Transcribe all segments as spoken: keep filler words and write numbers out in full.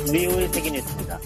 리오의 세계뉴스입니다.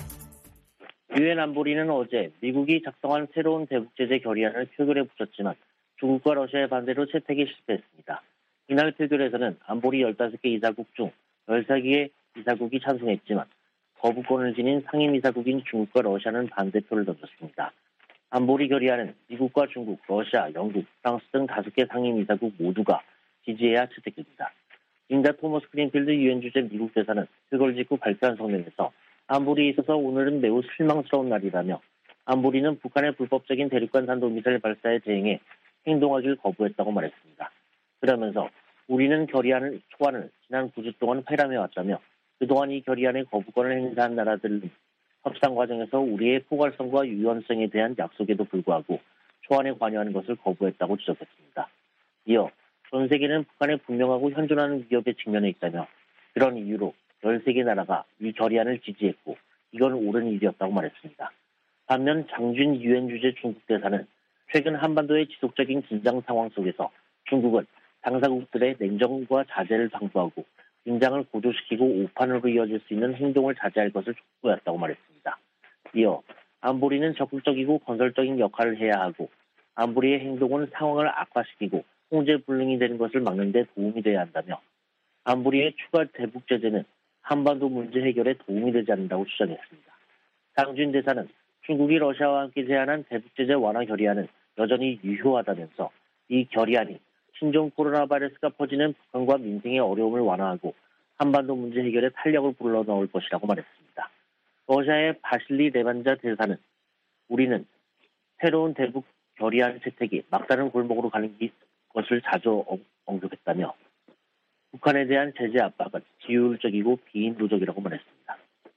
유엔 안보리는 어제 미국이 작성한 새로운 대북제재 결의안을 표결에 붙였지만 중국과 러시아의 반대로 채택에 실패했습니다. 이날 표결에서는 안보리 열다섯 개 이사국 중 열세 개의 이사국이 찬성했지만 거부권을 지닌 상임이사국인 중국과 러시아는 반대표를 던졌습니다. 안보리 결의안은 미국과 중국, 러시아, 영국, 프랑스 등 다섯 개 상임이사국 모두가 지지해야 채택됩니다. 린다 토머스 그린필드 유엔 주재 미국 대사는 표결 직후 발표한 성명에서 안보리에 있어서 오늘은 매우 실망스러운 날이라며 안보리는 북한의 불법적인 대륙간 탄도미사일 발사에 대응해 행동하기를 거부했다고 말했습니다. 그러면서 우리는 결의안을 초안을 지난 구 주 동안 회람해왔다며 그동안 이 결의안의 거부권을 행사한 나라들은 협상 과정에서 우리의 포괄성과 유연성에 대한 약속에도 불구하고 초안에 관여하는 것을 거부했다고 지적했습니다. 이어 전 세계는 북한의 분명하고 현존하는 위협에 직면해 있다며 그런 이유로 열세 개 나라가 이 결의안을 지지했고 이건 옳은 일이었다고 말했습니다. 반면 장준 유엔 주재 중국 대사는 최근 한반도의 지속적인 긴장 상황 속에서 중국은 당사국들의 냉정과 자제를 당부하고 긴장을 고조시키고 오판으로 이어질 수 있는 행동을 자제할 것을 촉구했다고 말했습니다. 이어 안보리는 적극적이고 건설적인 역할을 해야 하고 안보리의 행동은 상황을 악화시키고 홍제불능이 되는 것을 막는 데 도움이 돼야 한다며 안보리의 추가 대북 제재는 한반도 문제 해결에 도움이 되지 않는다고 주장했습니다. 장준 대사는 중국이 러시아와 함께 제안한 대북 제재 완화 결의안은 여전히 유효하다면서 이 결의안이 신종 코로나 바이러스가 퍼지는 북한과 민생의 어려움을 완화하고 한반도 문제 해결에 탄력을 불러넣을 것이라고 말했습니다. 러시아의 바실리 레반자 대사는 우리는 새로운 대북 결의안 채택이 막다른 골목으로 가는 것을 자주 언급했다며 북한에 대한 제재 압박은 비효율적이고 비인도적이라고 말했습니다.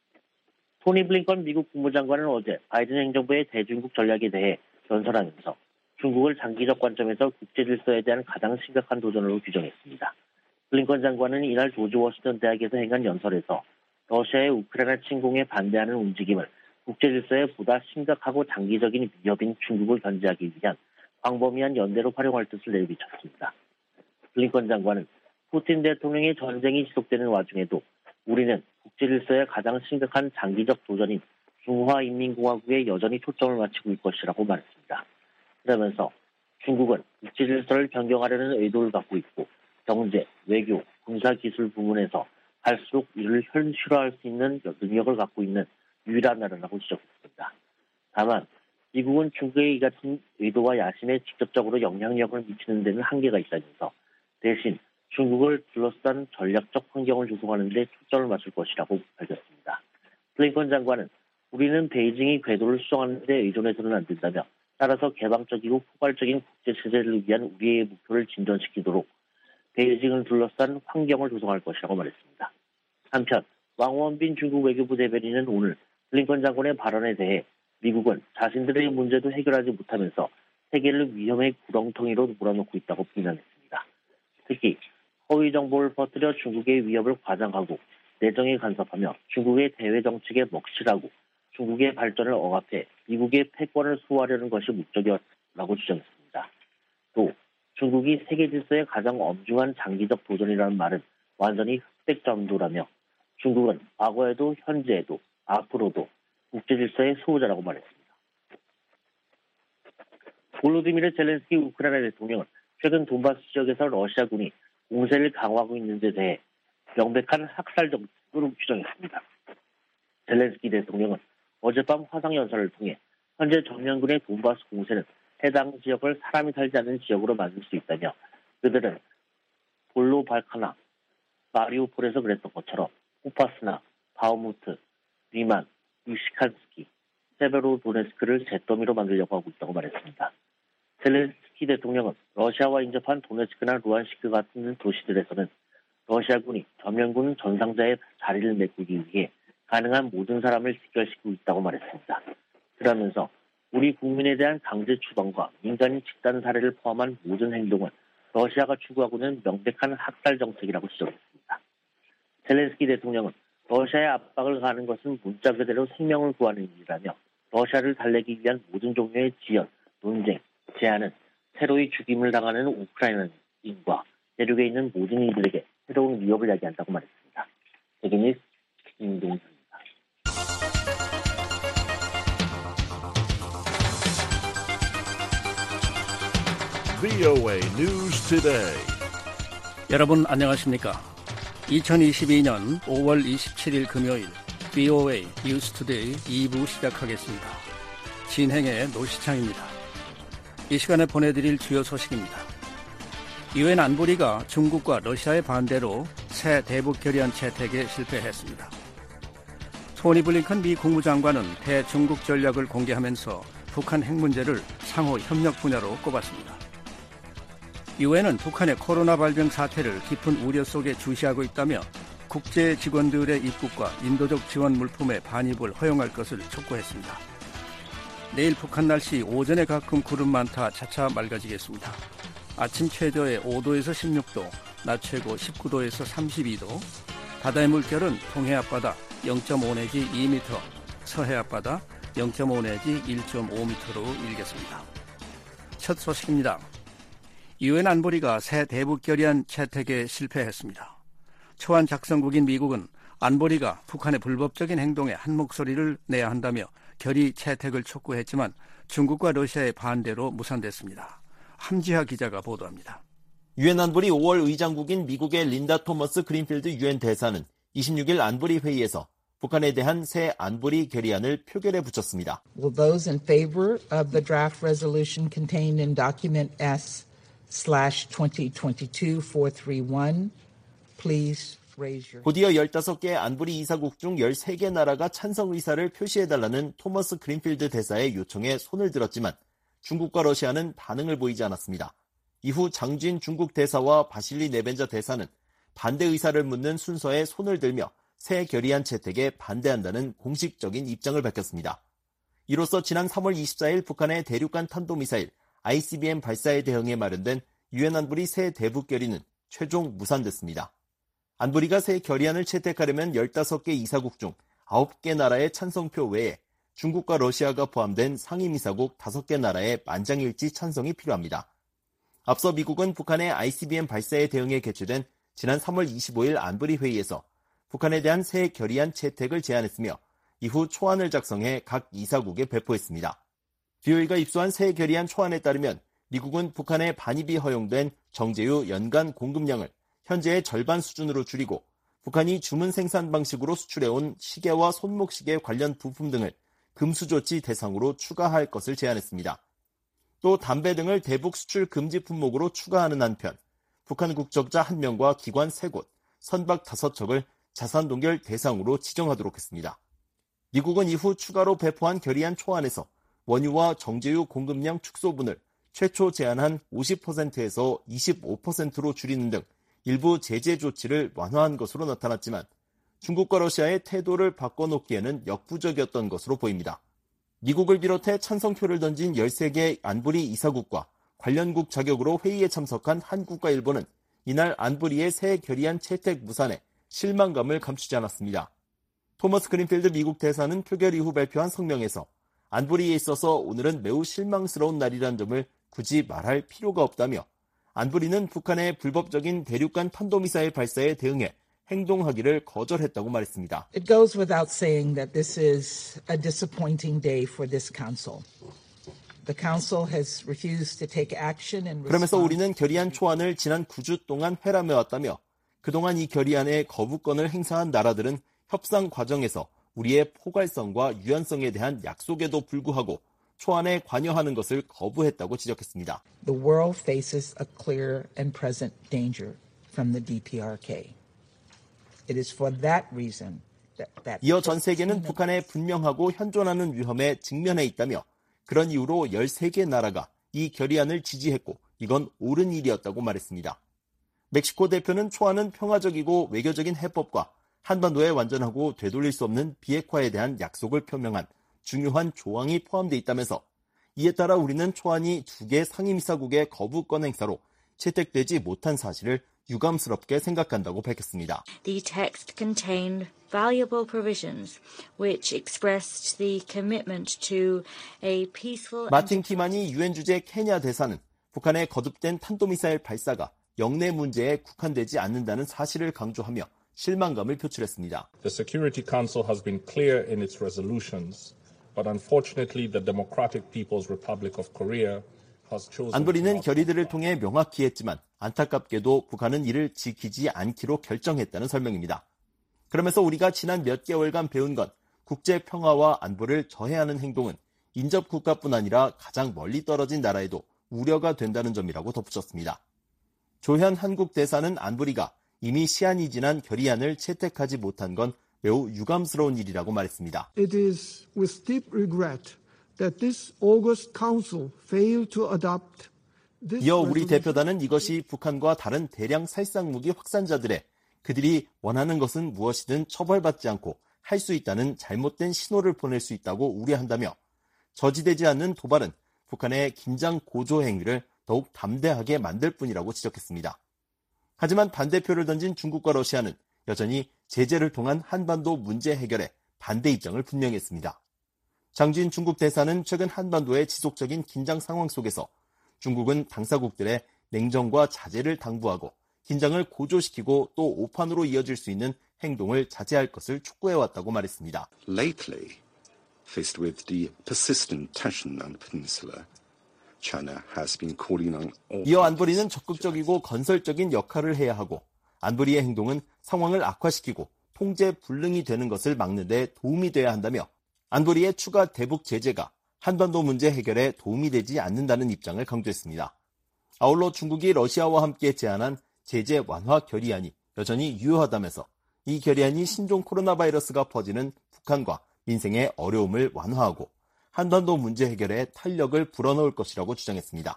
토니 블링컨 미국 국무장관은 어제 바이든 행정부의 대중국 전략에 대해 연설하면서 중국을 장기적 관점에서 국제 질서에 대한 가장 심각한 도전으로 규정했습니다. 블링컨 장관은 이날 조지 워싱턴 대학에서 행한 연설에서 러시아의 우크라이나 침공에 반대하는 움직임을 국제 질서에 보다 심각하고 장기적인 위협인 중국을 견제하기 위한 광범위한 연대로 활용할 뜻을 내비쳤습니다. 블링컨 장관은 푸틴 대통령의 전쟁이 지속되는 와중에도 우리는 국제 질서의 가장 심각한 장기적 도전인 중화인민공화국에 여전히 초점을 맞추고 있을 것이라고 말했습니다. 그러면서 중국은 국제 질서를 변경하려는 의도를 갖고 있고 경제, 외교, 군사기술 부문에서 갈수록 이를 현실화할 수 있는 능력을 갖고 있는 유일한 나라라고 지적했습니다. 다만 미국은 중국의 이 같은 의도와 야심에 직접적으로 영향력을 미치는 데는 한계가 있다면서 대신 중국을 둘러싼 전략적 환경을 조성하는 데 초점을 맞출 것이라고 밝혔습니다. 블링컨 장관은 우리는 베이징이 궤도를 수정하는 데 의존해서는 안 된다며 따라서 개방적이고 포괄적인 국제체제를 위한 우리의 목표를 진전시키도록 베이징을 둘러싼 환경을 조성할 것이라고 말했습니다. 한편 왕원빈 중국 외교부 대변인은 오늘 블링컨 장관의 발언에 대해 미국은 자신들의 문제도 해결하지 못하면서 세계를 위험의 구렁텅이로 몰아넣고 있다고 비난했습니다. 특히 허위 정보를 퍼뜨려 중국의 위협을 과장하고 내정에 간섭하며 중국의 대외 정책에 먹칠하고 중국의 발전을 억압해 미국의 패권을 수호하려는 것이 목적이라고 주장했습니다. 또 중국이 세계 질서의 가장 엄중한 장기적 도전이라는 말은 완전히 흑백전도라며 중국은 과거에도 현재에도 앞으로도 국제 질서의 수호자라고 말했습니다. 볼로디미르 젤렌스키 우크라이나 대통령은 최근 돈바스 지역에서 러시아군이 공세를 강화하고 있는 데 대해 명백한 학살 정책으로 규정했습니다. 젤렌스키 대통령은 어젯밤 화상연설을 통해 현재 전면군의 돈바스 공세는 해당 지역을 사람이 살지 않는 지역으로 만들 수 있다며 그들은 볼로발카나, 마리우폴에서 그랬던 것처럼 포파스나, 바우무트, 리만, 유시칸스키, 세베로도네스크를 잿더미로 만들려고 하고 있다고 말했습니다. 젤렌스키 대통령은 러시아와 인접한 도네츠크나 루안시크 같은 도시들에서는 러시아군이 전면군 전상자의 자리를 메꾸기 위해 가능한 모든 사람을 직결시키고 있다고 말했습니다. 그러면서 우리 국민에 대한 강제 추방과 민간인 집단 살해를 포함한 모든 행동은 러시아가 추구하고는 명백한 학살 정책이라고 지적했습니다. 젤렌스키 대통령은 러시아의 압박을 가하는 것은 문자 그대로 생명을 구하는 일이라며 러시아를 달래기 위한 모든 종류의 지연, 논쟁, 제안은 새로이 죽임을 당하는 우크라이나인과 대륙에 있는 모든 이들에게 새로운 위협을 야기한다고 말했습니다. 세계뉴스 김동준 브이오에이 News Today. 여러분 안녕하십니까? 이천이십이년 오월 이십칠일 금요일 브이오에이 News Today 이 부 시작하겠습니다. 진행의 노시창입니다. 이 시간에 보내드릴 주요 소식입니다. 유엔 안보리가 중국과 러시아의 반대로 새 대북 결의안 채택에 실패했습니다. 토니 블링컨 미 국무장관은 대중국 전략을 공개하면서 북한 핵 문제를 상호 협력 분야로 꼽았습니다. 유엔은 북한의 코로나 발병 사태를 깊은 우려 속에 주시하고 있다며 국제 직원들의 입국과 인도적 지원 물품의 반입을 허용할 것을 촉구했습니다. 내일 북한 날씨 오전에 가끔 구름 많다 차차 맑아지겠습니다. 아침 최저에 오도에서 십육도, 낮 최고 십구도에서 삼십이도, 바다의 물결은 동해 앞바다 영점오 내지 이 미터, 서해 앞바다 영점오 내지 일 점 오 미터로 일겠습니다. 첫 소식입니다. 유엔 안보리가 새 대북 결의안 채택에 실패했습니다. 초안 작성국인 미국은 안보리가 북한의 불법적인 행동에 한 목소리를 내야 한다며 결의 채택을 촉구했지만 중국과 러시아의 반대로 무산됐습니다. 함지하 기자가 보도합니다. 유엔 안보리 오월 의장국인 미국의 린다 토머스 그린필드 유엔 대사는 이십육일 안보리 회의에서 북한에 대한 새 안보리 결의안을 표결에 붙였습니다. Will those in favor of the draft resolution contained in document S slash twenty twenty-two four thirty-one please raise your hand. 곧이어 열다섯 개 안보리 이사국 중 열세 개 나라가 찬성 의사를 표시해달라는 토머스 그린필드 대사의 요청에 손을 들었지만 중국과 러시아는 반응을 보이지 않았습니다. 이후 장진 중국 대사와 바실리 네벤자 대사는 반대 의사를 묻는 순서에 손을 들며 새 결의안 채택에 반대한다는 공식적인 입장을 밝혔습니다. 이로써 지난 삼월 이십사일 북한의 대륙간 탄도미사일 아이씨비엠 발사에 대응해 마련된 유엔 안보리 새 대북 결의는 최종 무산됐습니다. 안보리가 새 결의안을 채택하려면 열다섯 개 이사국 중 아홉 개 나라의 찬성표 외에 중국과 러시아가 포함된 상임이사국 다섯 개 나라의 만장일치 찬성이 필요합니다. 앞서 미국은 북한의 아이씨비엠 발사에 대응해 개최된 지난 삼월 이십오일 안보리 회의에서 북한에 대한 새 결의안 채택을 제안했으며 이후 초안을 작성해 각 이사국에 배포했습니다. 브이오에이가 입수한 새 결의안 초안에 따르면 미국은 북한의 반입이 허용된 정제유 연간 공급량을 현재의 절반 수준으로 줄이고 북한이 주문 생산 방식으로 수출해온 시계와 손목시계 관련 부품 등을 금수 조치 대상으로 추가할 것을 제안했습니다. 또 담배 등을 대북 수출 금지 품목으로 추가하는 한편 북한 국적자 한 명과 기관 세 곳, 선박 다섯 척을 자산 동결 대상으로 지정하도록 했습니다. 미국은 이후 추가로 배포한 결의안 초안에서 원유와 정제유 공급량 축소분을 최초 제한한 오십 퍼센트에서 이십오 퍼센트로 줄이는 등 일부 제재 조치를 완화한 것으로 나타났지만 중국과 러시아의 태도를 바꿔놓기에는 역부족이었던 것으로 보입니다. 미국을 비롯해 찬성표를 던진 열세 개 안보리 이사국과 관련국 자격으로 회의에 참석한 한국과 일본은 이날 안보리의 새 결의안 채택 무산에 실망감을 감추지 않았습니다. 토머스 그린필드 미국 대사는 표결 이후 발표한 성명에서 안보리에 있어서 오늘은 매우 실망스러운 날이라는 점을 굳이 말할 필요가 없다며 안보리는 북한의 불법적인 대륙간 탄도미사일 발사에 대응해 행동하기를 거절했다고 말했습니다. It goes without saying that this is a disappointing day for this council. The council has refused to take action in response. 그러면서 우리는 결의안 초안을 지난 구 주 동안 회람해왔다며 그동안 이 결의안에 거부권을 행사한 나라들은 협상 과정에서 우리의 포괄성과 유연성에 대한 약속에도 불구하고 초안에 관여하는 것을 거부했다고 지적했습니다. The world faces a clear and present danger from the 디피아르케이. It is for that reason that, that 이어 전 세계는 북한의 분명하고 현존하는 위험에 직면해 있다며 그런 이유로 열세 개 나라가 이 결의안을 지지했고 이건 옳은 일이었다고 말했습니다. 멕시코 대표는 초안은 평화적이고 외교적인 해법과 한반도에 완전하고 되돌릴 수 없는 비핵화에 대한 약속을 표명한 중요한 조항이 포함되어 있다면서 이에 따라 우리는 초안이 두 개 상임이사국의 거부권 행사로 채택되지 못한 사실을 유감스럽게 생각한다고 밝혔습니다. The text contained valuable provisions which expressed the commitment to a peaceful 마틴 키만이 유엔 주재 케냐 대사는 북한의 거듭된 탄도미사일 발사가 영내 문제에 국한되지 않는다는 사실을 강조하며 실망감을 표출했습니다. The Security Council has been clear in its resolutions, but unfortunately the Democratic People's Republic of Korea 안보리는 결의들을 통해 명확히 했지만 안타깝게도 북한은 이를 지키지 않기로 결정했다는 설명입니다. 그러면서 우리가 지난 몇 개월간 배운 건 국제 평화와 안보를 저해하는 행동은 인접 국가뿐 아니라 가장 멀리 떨어진 나라에도 우려가 된다는 점이라고 덧붙였습니다. 조현 한국 대사는 안보리가 이미 시한이 지난 결의안을 채택하지 못한 건 매우 유감스러운 일이라고 말했습니다. It is with deep regret that this August Council failed to adopt this 이어 우리 대표단은 이것이 북한과 다른 대량 살상무기 확산자들의 그들이 원하는 것은 무엇이든 처벌받지 않고 할 수 있다는 잘못된 신호를 보낼 수 있다고 우려한다며 저지되지 않는 도발은 북한의 긴장 고조 행위를 더욱 담대하게 만들 뿐이라고 지적했습니다. 하지만 반대표를 던진 중국과 러시아는 여전히 제재를 통한 한반도 문제 해결에 반대 입장을 분명히 했습니다. 장진 중국 대사는 최근 한반도의 지속적인 긴장 상황 속에서 중국은 당사국들의 냉정과 자제를 당부하고 긴장을 고조시키고 또 오판으로 이어질 수 있는 행동을 자제할 것을 촉구해왔다고 말했습니다. Lately, faced with the persistent tension on the peninsula, China has been calling on all 이어 안보리는 적극적이고 건설적인 역할을 해야 하고 안보리의 행동은 상황을 악화시키고 통제 불능이 되는 것을 막는 데 도움이 돼야 한다며 안보리의 추가 대북 제재가 한반도 문제 해결에 도움이 되지 않는다는 입장을 강조했습니다. 아울러 중국이 러시아와 함께 제안한 제재 완화 결의안이 여전히 유효하다면서 이 결의안이 신종 코로나 바이러스가 퍼지는 북한과 민생의 어려움을 완화하고 한반도 문제 해결에 탄력을 불어넣을 것이라고 주장했습니다.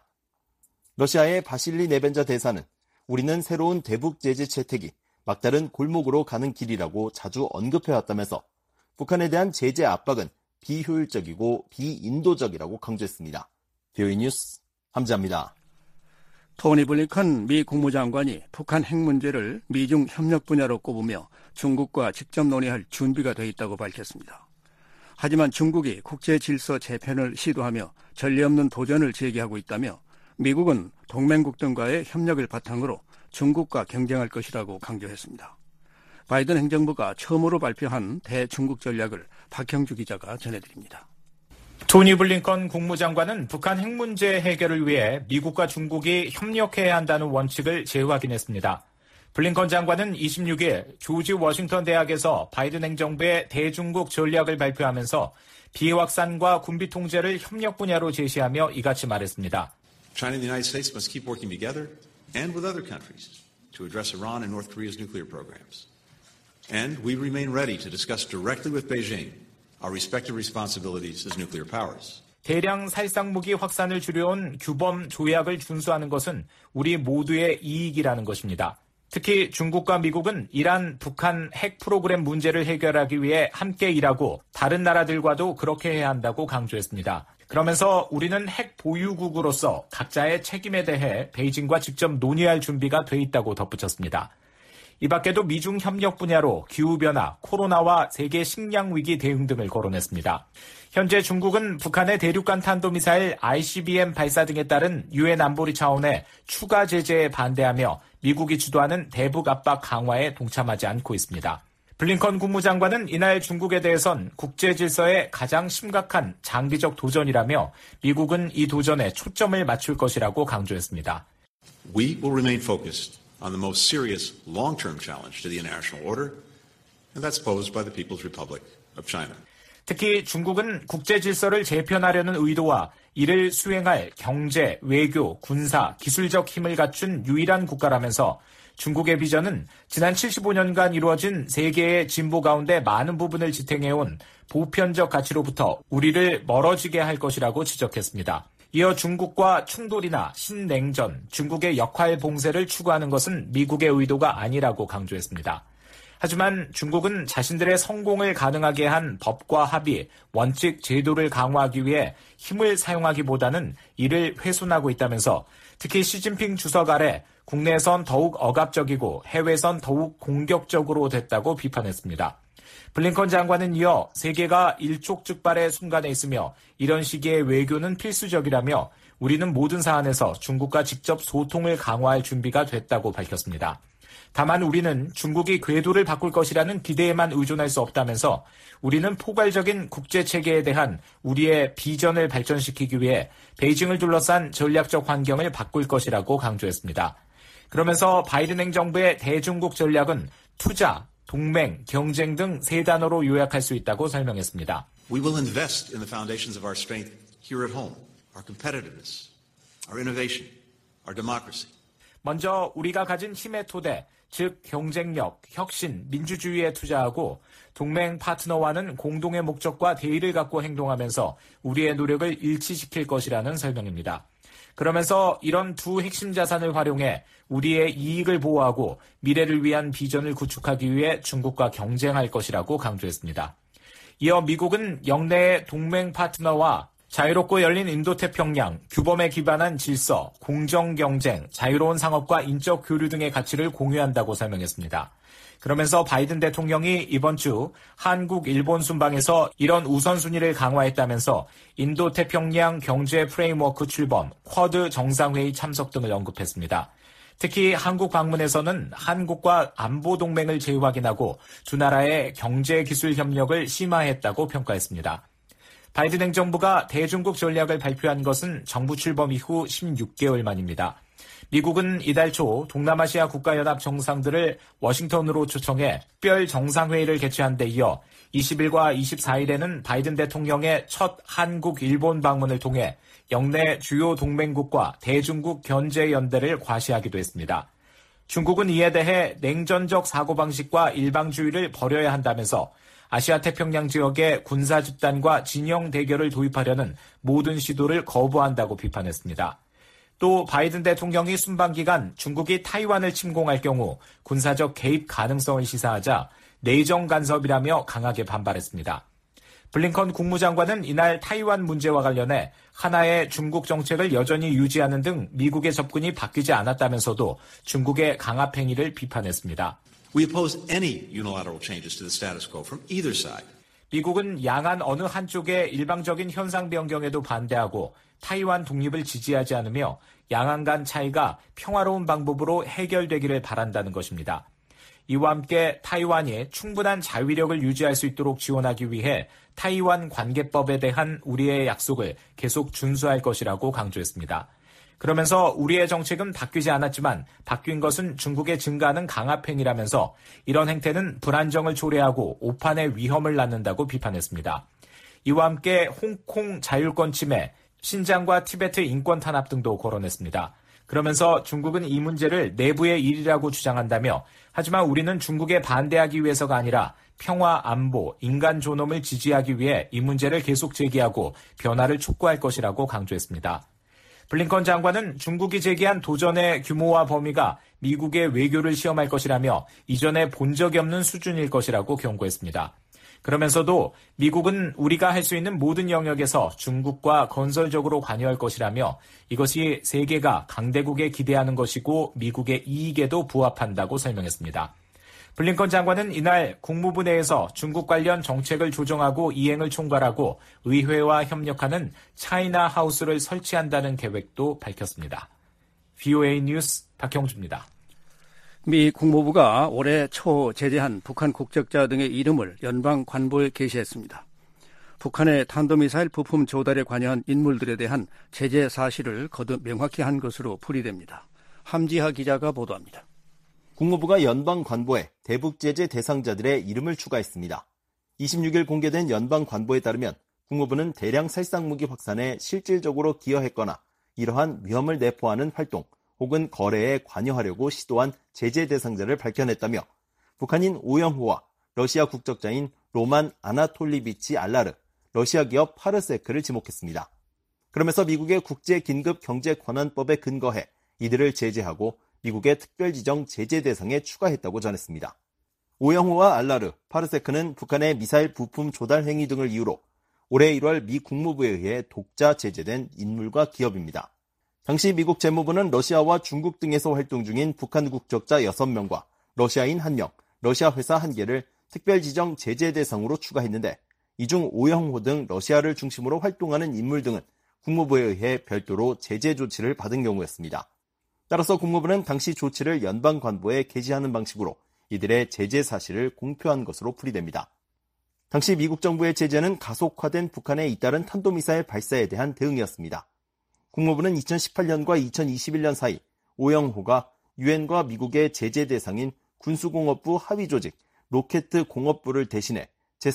러시아의 바실리 네벤자 대사는 우리는 새로운 대북 제재 채택이 막다른 골목으로 가는 길이라고 자주 언급해왔다면서 북한에 대한 제재 압박은 비효율적이고 비인도적이라고 강조했습니다. 비오이 뉴스 함지아입니다. 토니 블링컨 미 국무장관이 북한 핵 문제를 미중 협력 분야로 꼽으며 중국과 직접 논의할 준비가 돼 있다고 밝혔습니다. 하지만 중국이 국제 질서 재편을 시도하며 전례 없는 도전을 제기하고 있다며 미국은 동맹국 등과의 협력을 바탕으로 중국과 경쟁할 것이라고 강조했습니다. 바이든 행정부가 처음으로 발표한 대중국 전략을 박형주 기자가 전해드립니다. 토니 블링컨 국무장관은 북한 핵 문제 해결을 위해 미국과 중국이 협력해야 한다는 원칙을 재확인했습니다. 블링컨 장관은 이십육 일 조지 워싱턴 대학에서 바이든 행정부의 대중국 전략을 발표하면서 비확산과 군비 통제를 협력 분야로 제시하며 이같이 말했습니다. China and the United States must keep working together and with other countries to address Iran and North Korea's nuclear programs. And we remain ready to discuss directly with Beijing our respective responsibilities as nuclear powers. 대량 살상무기 확산을 줄여온 규범 조약을 준수하는 것은 우리 모두의 이익이라는 것입니다. 특히 중국과 미국은 이란, 북한 핵 프로그램 문제를 해결하기 위해 함께 일하고 다른 나라들과도 그렇게 해야 한다고 강조했습니다. 그러면서 우리는 핵 보유국으로서 각자의 책임에 대해 베이징과 직접 논의할 준비가 돼 있다고 덧붙였습니다. 이 밖에도 미중 협력 분야로 기후변화, 코로나와 세계 식량 위기 대응 등을 거론했습니다. 현재 중국은 북한의 대륙간 탄도미사일 아이씨비엠 발사 등에 따른 유엔 안보리 차원의 추가 제재에 반대하며 미국이 주도하는 대북 압박 강화에 동참하지 않고 있습니다. 블링컨 국무장관은 이날 중국에 대해선 국제 질서의 가장 심각한 장기적 도전이라며 미국은 이 도전에 초점을 맞출 것이라고 강조했습니다. We will remain focused on the most serious long-term challenge to the international order, and that's posed by the People's Republic of China. 특히 중국은 국제 질서를 재편하려는 의도와 이를 수행할 경제, 외교, 군사, 기술적 힘을 갖춘 유일한 국가라면서 중국의 비전은 지난 칠십오 년간 이루어진 세계의 진보 가운데 많은 부분을 지탱해온 보편적 가치로부터 우리를 멀어지게 할 것이라고 지적했습니다. 이어 중국과 충돌이나 신냉전, 중국의 역할 봉쇄를 추구하는 것은 미국의 의도가 아니라고 강조했습니다. 하지만 중국은 자신들의 성공을 가능하게 한 법과 합의, 원칙, 제도를 강화하기 위해 힘을 사용하기보다는 이를 훼손하고 있다면서 특히 시진핑 주석 아래 국내에선 더욱 억압적이고 해외에선 더욱 공격적으로 됐다고 비판했습니다. 블링컨 장관은 이어 세계가 일촉즉발의 순간에 있으며 이런 시기에 외교는 필수적이라며 우리는 모든 사안에서 중국과 직접 소통을 강화할 준비가 됐다고 밝혔습니다. 다만 우리는 중국이 궤도를 바꿀 것이라는 기대에만 의존할 수 없다면서 우리는 포괄적인 국제체계에 대한 우리의 비전을 발전시키기 위해 베이징을 둘러싼 전략적 환경을 바꿀 것이라고 강조했습니다. 그러면서 바이든 행정부의 대중국 전략은 투자, 동맹, 경쟁 등 세 단어로 요약할 수 있다고 설명했습니다. We will invest in the foundations of our strength here at home, our competitiveness, our innovation, our democracy. 먼저 우리가 가진 힘의 토대, 즉 경쟁력, 혁신, 민주주의에 투자하고 동맹 파트너와는 공동의 목적과 대의를 갖고 행동하면서 우리의 노력을 일치시킬 것이라는 설명입니다. 그러면서 이런 두 핵심 자산을 활용해 우리의 이익을 보호하고 미래를 위한 비전을 구축하기 위해 중국과 경쟁할 것이라고 강조했습니다. 이어 미국은 영내의 동맹 파트너와 자유롭고 열린 인도태평양, 규범에 기반한 질서, 공정 경쟁, 자유로운 상업과 인적 교류 등의 가치를 공유한다고 설명했습니다. 그러면서 바이든 대통령이 이번 주 한국, 일본 순방에서 이런 우선순위를 강화했다면서 인도태평양 경제 프레임워크 출범, 쿼드 정상회의 참석 등을 언급했습니다. 특히 한국 방문에서는 한국과 안보 동맹을 재확인하고 두 나라의 경제 기술 협력을 심화했다고 평가했습니다. 바이든 행정부가 대중국 전략을 발표한 것은 정부 출범 이후 십육 개월 만입니다. 미국은 이달 초 동남아시아 국가연합 정상들을 워싱턴으로 초청해 특별 정상회의를 개최한 데 이어 이십일과 이십사일에는 바이든 대통령의 첫 한국, 일본 방문을 통해 영내 주요 동맹국과 대중국 견제연대를 과시하기도 했습니다. 중국은 이에 대해 냉전적 사고방식과 일방주의를 버려야 한다면서 아시아 태평양 지역의 군사 집단과 진영 대결을 도입하려는 모든 시도를 거부한다고 비판했습니다. 또 바이든 대통령이 순방 기간 중국이 타이완을 침공할 경우 군사적 개입 가능성을 시사하자 내정 간섭이라며 강하게 반발했습니다. 블링컨 국무장관은 이날 타이완 문제와 관련해 하나의 중국 정책을 여전히 유지하는 등 미국의 접근이 바뀌지 않았다면서도 중국의 강압 행위를 비판했습니다. We oppose any unilateral changes to the status quo from either side. 미국은 양안 어느 한쪽의 일방적인 현상 변경에도 반대하고 타이완 독립을 지지하지 않으며 양안 간 차이가 평화로운 방법으로 해결되기를 바란다는 것입니다. 이와 함께 타이완이 충분한 자위력을 유지할 수 있도록 지원하기 위해 타이완 관계법에 대한 우리의 약속을 계속 준수할 것이라고 강조했습니다. 그러면서 우리의 정책은 바뀌지 않았지만 바뀐 것은 중국의 증가하는 강압행위라면서 이런 행태는 불안정을 초래하고 오판의 위험을 낳는다고 비판했습니다. 이와 함께 홍콩 자율권 침해, 신장과 티베트 인권 탄압 등도 거론했습니다. 그러면서 중국은 이 문제를 내부의 일이라고 주장한다며 하지만 우리는 중국에 반대하기 위해서가 아니라 평화, 안보, 인간 존엄을 지지하기 위해 이 문제를 계속 제기하고 변화를 촉구할 것이라고 강조했습니다. 블링컨 장관은 중국이 제기한 도전의 규모와 범위가 미국의 외교를 시험할 것이라며 이전에 본 적이 없는 수준일 것이라고 경고했습니다. 그러면서도 미국은 우리가 할 수 있는 모든 영역에서 중국과 건설적으로 관여할 것이라며 이것이 세계가 강대국에 기대하는 것이고 미국의 이익에도 부합한다고 설명했습니다. 블링컨 장관은 이날 국무부 내에서 중국 관련 정책을 조정하고 이행을 총괄하고 의회와 협력하는 차이나 하우스를 설치한다는 계획도 밝혔습니다. 브이오에이 뉴스 박형주입니다. 미 국무부가 올해 초 제재한 북한 국적자 등의 이름을 연방 관보에 게시했습니다. 북한의 탄도미사일 부품 조달에 관여한 인물들에 대한 제재 사실을 거듭 명확히 한 것으로 풀이됩니다. 함지하 기자가 보도합니다. 국무부가 연방 관보에 대북 제재 대상자들의 이름을 추가했습니다. 이십육일 공개된 연방 관보에 따르면 국무부는 대량 살상무기 확산에 실질적으로 기여했거나 이러한 위험을 내포하는 활동 혹은 거래에 관여하려고 시도한 제재 대상자를 밝혀냈다며 북한인 오영호와 러시아 국적자인 로만 아나톨리비치 알라르, 러시아 기업 파르세크를 지목했습니다. 그러면서 미국의 국제긴급경제권한법에 근거해 이들을 제재하고 미국의 특별지정 제재 대상에 추가했다고 전했습니다. 오영호와 알라르, 파르세크는 북한의 미사일 부품 조달 행위 등을 이유로 올해 일월 미 국무부에 의해 독자 제재된 인물과 기업입니다. 당시 미국 재무부는 러시아와 중국 등에서 활동 중인 북한 국적자 여섯 명과 러시아인 한 명, 러시아 회사 한 개를 특별지정 제재 대상으로 추가했는데 이 중 오영호 등 러시아를 중심으로 활동하는 인물 등은 국무부에 의해 별도로 제재 조치를 받은 경우였습니다. 따라서 국무부는 당시 조치를 연방관보에 게시하는 방식으로 이들의 제재 사실을 공표한 것으로 풀이됩니다. 당시 미국 정부의 제재는 가속화된 북한의 잇따른 탄도미사일 발사에 대한 대응이었습니다. 국무부는 이천십팔 년과 이천이십일 년 사이 오영호가 유엔과 미국의 제재 대상인 군수공업부 하위조직 로켓 공업부를 대신해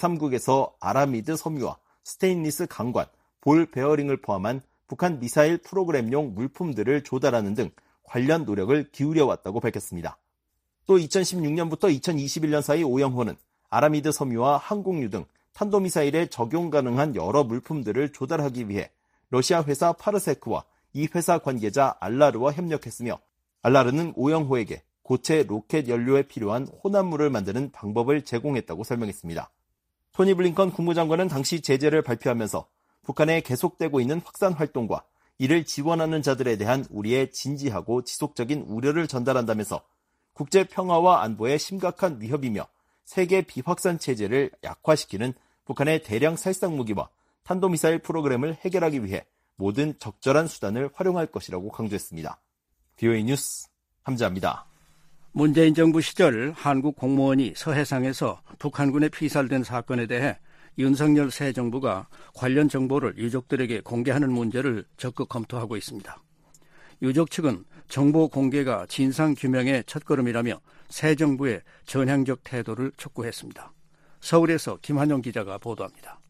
제삼국에서 아라미드 섬유와 스테인리스 강관, 볼 베어링을 포함한 북한 미사일 프로그램용 물품들을 조달하는 등 관련 노력을 기울여왔다고 밝혔습니다. 또 이천십육 년부터 이천이십일 년 사이 오영호는 아라미드 섬유와 항공유 등 탄도미사일에 적용 가능한 여러 물품들을 조달하기 위해 러시아 회사 파르세크와 이 회사 관계자 알라르와 협력했으며 알라르는 오영호에게 고체 로켓 연료에 필요한 혼합물을 만드는 방법을 제공했다고 설명했습니다. 토니 블링컨 국무장관은 당시 제재를 발표하면서 북한에 계속되고 있는 확산 활동과 이를 지원하는 자들에 대한 우리의 진지하고 지속적인 우려를 전달한다면서 국제 평화와 안보에 심각한 위협이며 세계 비확산 체제를 약화시키는 북한의 대량 살상 무기와 탄도미사일 프로그램을 해결하기 위해 모든 적절한 수단을 활용할 것이라고 강조했습니다. 비오에이 뉴스 함자입니다. 문재인 정부 시절 한국 공무원이 서해상에서 북한군에 피살된 사건에 대해 윤석열 새 정부가 관련 정보를 유족들에게 공개하는 문제를 적극 검토하고 있습니다. 유족 측은 정보 공개가 진상규명의 첫걸음이라며 새 정부의 전향적 태도를 촉구했습니다. 서울에서 김한용 기자가 보도합니다.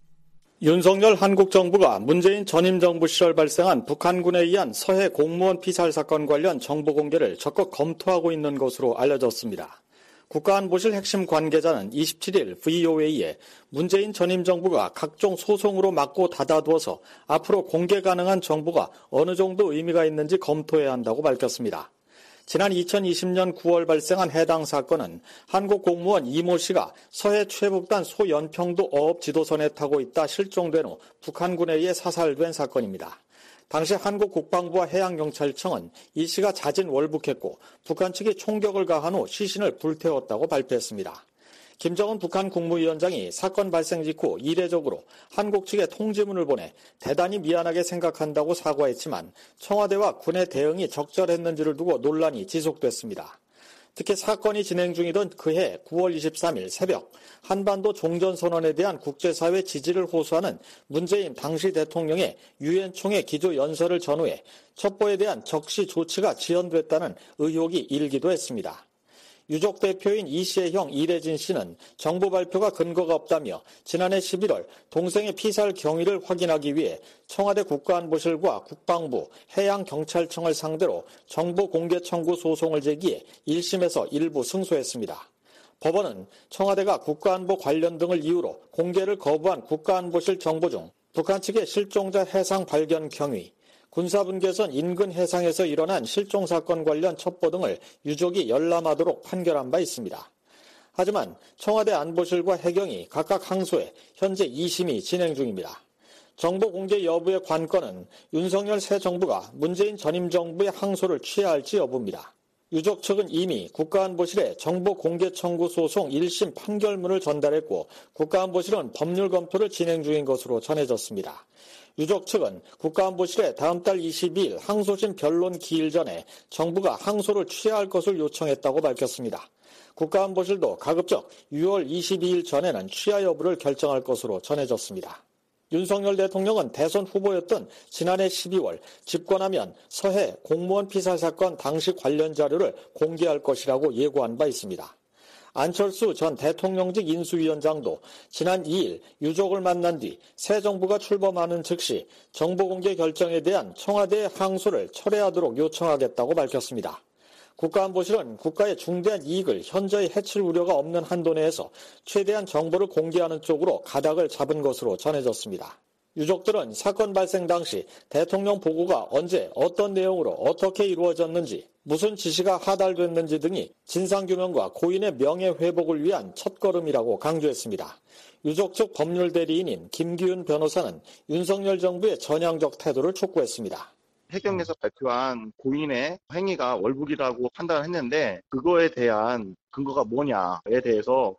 윤석열 한국 정부가 문재인 전임 정부 시절 발생한 북한군에 의한 서해 공무원 피살 사건 관련 정보 공개를 적극 검토하고 있는 것으로 알려졌습니다. 국가안보실 핵심 관계자는 이십칠 일 브이오에이에 문재인 전임 정부가 각종 소송으로 막고 닫아두어서 앞으로 공개 가능한 정보가 어느 정도 의미가 있는지 검토해야 한다고 밝혔습니다. 지난 이천이십 년 구월 발생한 해당 사건은 한국 공무원 이모 씨가 서해 최북단 소연평도 어업 지도선에 타고 있다 실종된 후 북한군에 의해 사살된 사건입니다. 당시 한국 국방부와 해양경찰청은 이 씨가 자진 월북했고 북한 측이 총격을 가한 후 시신을 불태웠다고 발표했습니다. 김정은 북한 국무위원장이 사건 발생 직후 이례적으로 한국 측에 통지문을 보내 대단히 미안하게 생각한다고 사과했지만 청와대와 군의 대응이 적절했는지를 두고 논란이 지속됐습니다. 특히 사건이 진행 중이던 그해 구월 이십삼일 새벽 한반도 종전선언에 대한 국제사회 지지를 호소하는 문재인 당시 대통령의 유엔 총회 기조연설을 전후해 첩보에 대한 적시 조치가 지연됐다는 의혹이 일기도 했습니다. 유족 대표인 이 씨의 형 이래진 씨는 정부 발표가 근거가 없다며 지난해 십일월 동생의 피살 경위를 확인하기 위해 청와대 국가안보실과 국방부, 해양경찰청을 상대로 정보 공개 청구 소송을 제기해 일 심에서 일부 승소했습니다. 법원은 청와대가 국가안보 관련 등을 이유로 공개를 거부한 국가안보실 정보 중 북한 측의 실종자 해상 발견 경위, 군사분계선 인근 해상에서 일어난 실종 사건 관련 첩보 등을 유족이 열람하도록 판결한 바 있습니다. 하지만 청와대 안보실과 해경이 각각 항소해 현재 이 심이 진행 중입니다. 정보 공개 여부의 관건은 윤석열 새 정부가 문재인 전임 정부의 항소를 취해야 할지 여부입니다. 유족 측은 이미 국가안보실에 정보 공개 청구 소송 일 심 판결문을 전달했고 국가안보실은 법률 검토를 진행 중인 것으로 전해졌습니다. 유족 측은 국가안보실에 다음 달 이십이일 항소심 변론 기일 전에 정부가 항소를 취해야 할 것을 요청했다고 밝혔습니다. 국가안보실도 가급적 유월 이십이일 전에는 취하 여부를 결정할 것으로 전해졌습니다. 윤석열 대통령은 대선 후보였던 지난해 십이월 집권하면 서해 공무원 피살 사건 당시 관련 자료를 공개할 것이라고 예고한 바 있습니다. 안철수 전 대통령직 인수위원장도 지난 이일 유족을 만난 뒤 새 정부가 출범하는 즉시 정보 공개 결정에 대한 청와대의 항소를 철회하도록 요청하겠다고 밝혔습니다. 국가안보실은 국가의 중대한 이익을 현저히 해칠 우려가 없는 한도 내에서 최대한 정보를 공개하는 쪽으로 가닥을 잡은 것으로 전해졌습니다. 유족들은 사건 발생 당시 대통령 보고가 언제 어떤 내용으로 어떻게 이루어졌는지 무슨 지시가 하달됐는지 등이 진상규명과 고인의 명예회복을 위한 첫걸음이라고 강조했습니다. 유족 측 법률 대리인인 김기훈 변호사는 윤석열 정부의 전향적 태도를 촉구했습니다. 해경에서 발표한 고인의 행위가 월북이라고 판단했는데 그거에 대한 근거가 뭐냐에 대해서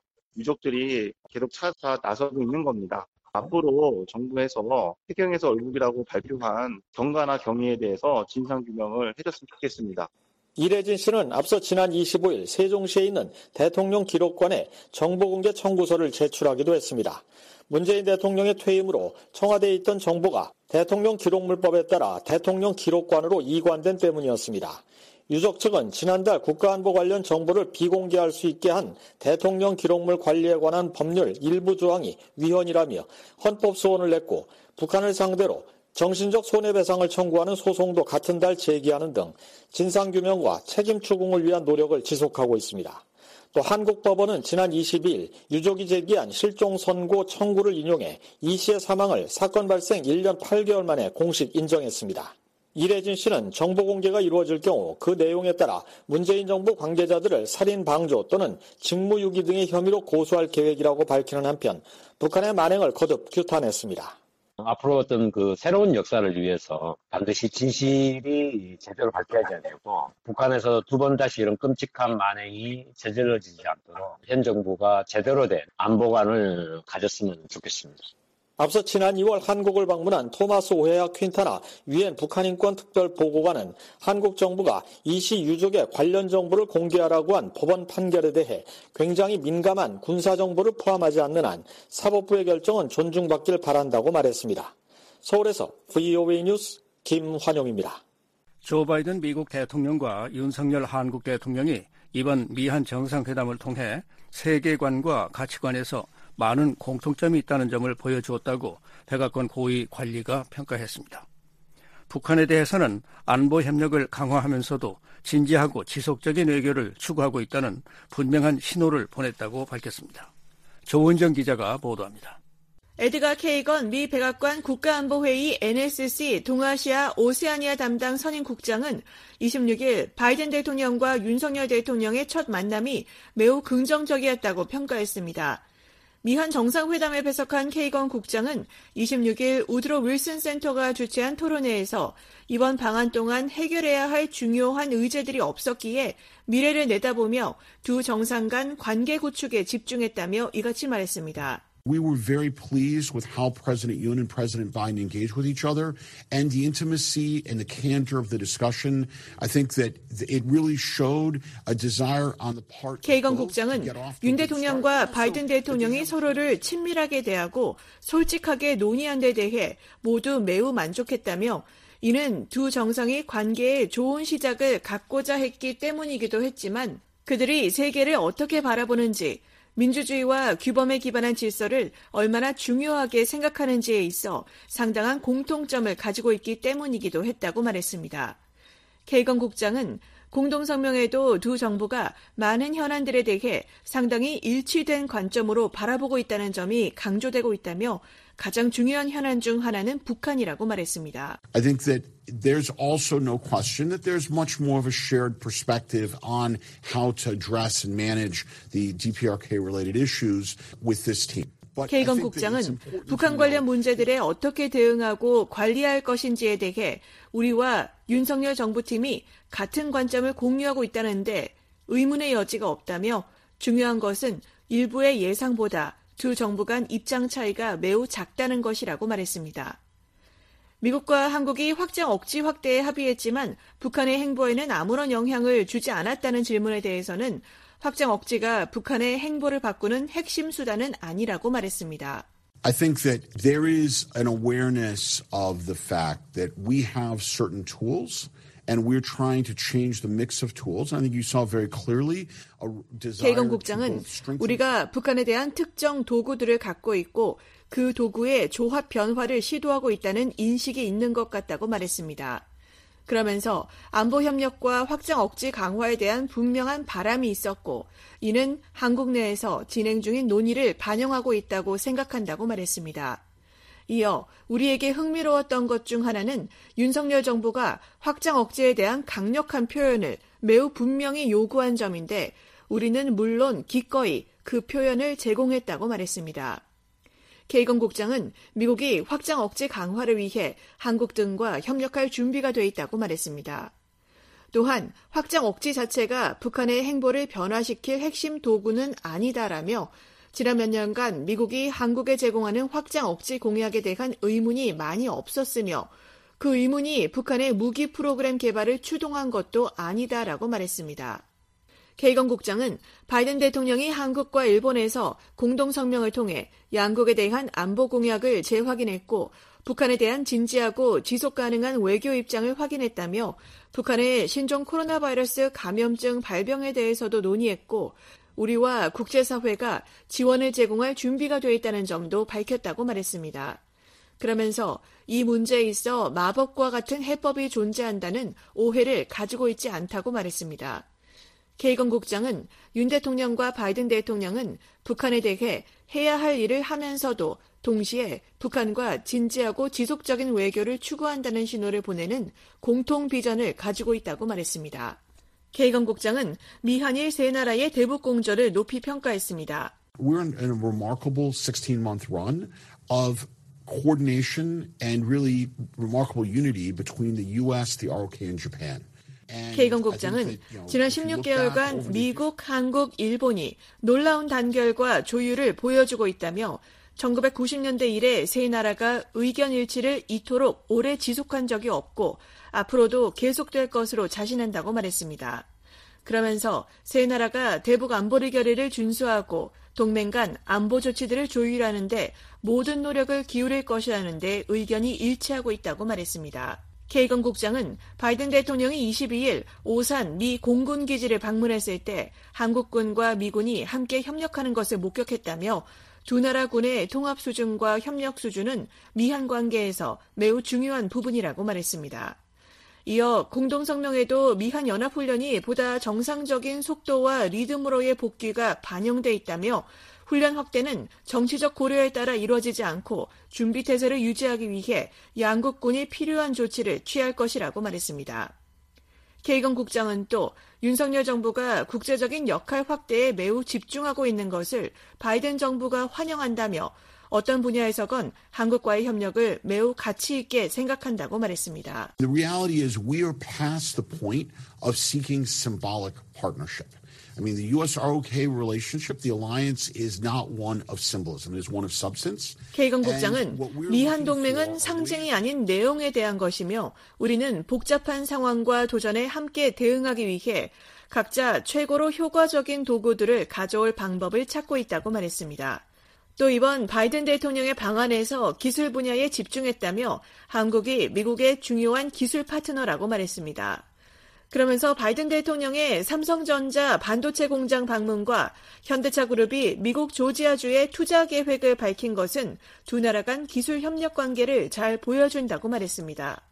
유족들이 계속 찾아 나서고 있는 겁니다. 앞으로 정부에서 해경에서 월북이라고 발표한 경가나 경위에 대해서 진상규명을 해줬으면 좋겠습니다. 이래진 씨는 앞서 지난 이십오일 세종시에 있는 대통령 기록관에 정보공개 청구서를 제출하기도 했습니다. 문재인 대통령의 퇴임으로 청와대에 있던 정보가 대통령 기록물법에 따라 대통령 기록관으로 이관된 때문이었습니다. 유족 측은 지난달 국가안보 관련 정보를 비공개할 수 있게 한 대통령 기록물 관리에 관한 법률 일부 조항이 위헌이라며 헌법 소원을 냈고 북한을 상대로 정신적 손해배상을 청구하는 소송도 같은 달 제기하는 등 진상규명과 책임 추궁을 위한 노력을 지속하고 있습니다. 또 한국법원은 지난 이십이일 유족이 제기한 실종 선고 청구를 인용해 이 씨의 사망을 사건 발생 일 년 팔 개월 만에 공식 인정했습니다. 이래진 씨는 정보 공개가 이루어질 경우 그 내용에 따라 문재인 정부 관계자들을 살인 방조 또는 직무유기 등의 혐의로 고소할 계획이라고 밝히는 한편 북한의 만행을 거듭 규탄했습니다. 앞으로 어떤 그 새로운 역사를 위해서 반드시 진실이 제대로 밝혀져야 되고 북한에서 두 번 다시 이런 끔찍한 만행이 저질러지지 않도록 현 정부가 제대로 된 안보관을 가졌으면 좋겠습니다. 앞서 지난 이월 한국을 방문한 토마스 오헤아 퀸타나 유엔 북한인권 특별보고관은 한국 정부가 이 씨 유족의 관련 정보를 공개하라고 한 법원 판결에 대해 굉장히 민감한 군사 정보를 포함하지 않는 한 사법부의 결정은 존중받길 바란다고 말했습니다. 서울에서 브이오에이 뉴스 김환용입니다. 조 바이든 미국 대통령과 윤석열 한국 대통령이 이번 미한 정상회담을 통해 세계관과 가치관에서 많은 공통점이 있다는 점을 보여주었다고 백악관 고위 관리가 평가했습니다. 북한에 대해서는 안보 협력을 강화하면서도 진지하고 지속적인 외교를 추구하고 있다는 분명한 신호를 보냈다고 밝혔습니다. 조은정 기자가 보도합니다. 에드가 케이건 미 백악관 국가안보회의 엔에스씨 동아시아 오세아니아 담당 선임국장은 이십육일 바이든 대통령과 윤석열 대통령의 첫 만남이 매우 긍정적이었다고 평가했습니다. 미한 정상회담에 배석한 케이건 국장은 이십육일 우드로 윌슨 센터가 주최한 토론회에서 이번 방한 동안 해결해야 할 중요한 의제들이 없었기에 미래를 내다보며 두 정상 간 관계 구축에 집중했다며 이같이 말했습니다. We were very pleased with how President Yoon and President Biden engaged with each other and the intimacy and the candor of the discussion. I think that it really showed a desire on the part of 케이건 both 국장은 to get off to 윤 a good 대통령과 start. 바이든 대통령이 서로를 친밀하게 대하고 솔직하게 논의한 데 대해 모두 매우 만족했다며 이는 두 정상이 관계의 좋은 시작을 갖고자 했기 때문이기도 했지만 그들이 세계를 어떻게 바라보는지 민주주의와 규범에 기반한 질서를 얼마나 중요하게 생각하는지에 있어 상당한 공통점을 가지고 있기 때문이기도 했다고 말했습니다. 케이건 국장은 공동성명에도 두 정부가 많은 현안들에 대해 상당히 일치된 관점으로 바라보고 있다는 점이 강조되고 있다며 가장 중요한 현안 중 하나는 북한이라고 말했습니다. I think that there's also no question that there's much more of a shared perspective on how to address and manage the 디피아르케이-related issues with this team. 케이건 국장은 북한 관련 문제들에 어떻게 대응하고 관리할 것인지에 대해 우리와 윤석열 정부팀이 같은 관점을 공유하고 있다는데 의문의 여지가 없다며 중요한 것은 일부의 예상보다 두 정부 간 입장 차이가 매우 작다는 것이라고 말했습니다. 미국과 한국이 확장 억지 확대에 합의했지만 북한의 행보에는 아무런 영향을 주지 않았다는 질문에 대해서는 확장 억지가 북한의 행보를 바꾸는 핵심 수단은 아니라고 말했습니다. I think that there is an awareness of the fact that we have certain tools and we're trying to change the mix of tools. I think you saw very clearly a desire 케이건 to 국장은 both strengthen. 우리가 북한에 대한 특정 도구들을 갖고 있고 그 도구의 조합 변화를 시도하고 있다는 인식이 있는 것 같다고 말했습니다. 그러면서 안보협력과 확장 억지 강화에 대한 분명한 바람이 있었고 이는 한국 내에서 진행 중인 논의를 반영하고 있다고 생각한다고 말했습니다. 이어 우리에게 흥미로웠던 것 중 하나는 윤석열 정부가 확장 억제에 대한 강력한 표현을 매우 분명히 요구한 점인데 우리는 물론 기꺼이 그 표현을 제공했다고 말했습니다. 케이건 국장은 미국이 확장 억제 강화를 위해 한국 등과 협력할 준비가 돼 있다고 말했습니다. 또한 확장 억제 자체가 북한의 행보를 변화시킬 핵심 도구는 아니다라며 지난 몇 년간 미국이 한국에 제공하는 확장 억제 공약에 대한 의문이 많이 없었으며 그 의문이 북한의 무기 프로그램 개발을 추동한 것도 아니다라고 말했습니다. 케이건 국장은 바이든 대통령이 한국과 일본에서 공동성명을 통해 양국에 대한 안보 공약을 재확인했고 북한에 대한 진지하고 지속 가능한 외교 입장을 확인했다며 북한의 신종 코로나 바이러스 감염증 발병에 대해서도 논의했고 우리와 국제사회가 지원을 제공할 준비가 돼 있다는 점도 밝혔다고 말했습니다. 그러면서 이 문제에 있어 마법과 같은 해법이 존재한다는 오해를 가지고 있지 않다고 말했습니다. 케이건 국장은 윤 대통령과 바이든 대통령은 북한에 대해 해야 할 일을 하면서도 동시에 북한과 진지하고 지속적인 외교를 추구한다는 신호를 보내는 공통 비전을 가지고 있다고 말했습니다. 케이건 국장은 미한일 세 나라의 대북 공조를 높이 평가했습니다. We're in a remarkable sixteen-month run of coordination and really remarkable unity between the U S, the R O K, and Japan. 케이건 국장은 지난 십육 개월간 미국, 한국, 일본이 놀라운 단결과 조율을 보여주고 있다며 천구백구십 년대 이래 세 나라가 의견 일치를 이토록 오래 지속한 적이 없고 앞으로도 계속될 것으로 자신한다고 말했습니다. 그러면서 세 나라가 대북 안보리 결의를 준수하고 동맹 간 안보 조치들을 조율하는 데 모든 노력을 기울일 것이라는 데 의견이 일치하고 있다고 말했습니다. 케이건 국장은 바이든 대통령이 이십이일 오산 미 공군 기지를 방문했을 때 한국군과 미군이 함께 협력하는 것을 목격했다며 두 나라 군의 통합 수준과 협력 수준은 미한 관계에서 매우 중요한 부분이라고 말했습니다. 이어 공동성명에도 미한 연합훈련이 보다 정상적인 속도와 리듬으로의 복귀가 반영돼 있다며 훈련 확대는 정치적 고려에 따라 이루어지지 않고 준비태세를 유지하기 위해 양국군이 필요한 조치를 취할 것이라고 말했습니다. 케이건 국장은 또 윤석열 정부가 국제적인 역할 확대에 매우 집중하고 있는 것을 바이든 정부가 환영한다며 어떤 분야에서건 한국과의 협력을 매우 가치 있게 생각한다고 말했습니다. The reality is we are past the point of seeking symbolic partnership. I mean, the U S R O K relationship, the alliance is not one of symbolism, it is one of substance. 케이건 국장은 미한 동맹은 상징이 아닌 내용에 대한 것이며 우리는 복잡한 상황과 도전에 함께 대응하기 위해 각자 최고로 효과적인 도구들을 가져올 방법을 찾고 있다고 말했습니다. 또 이번 바이든 대통령의 방안에서 기술 분야에 집중했다며 한국이 미국의 중요한 기술 파트너라고 말했습니다. 그러면서 바이든 대통령의 삼성전자 반도체 공장 방문과 현대차 그룹이 미국 조지아주에 투자 계획을 밝힌 것은 두 나라 간 기술 협력 관계를 잘 보여준다고 말했습니다.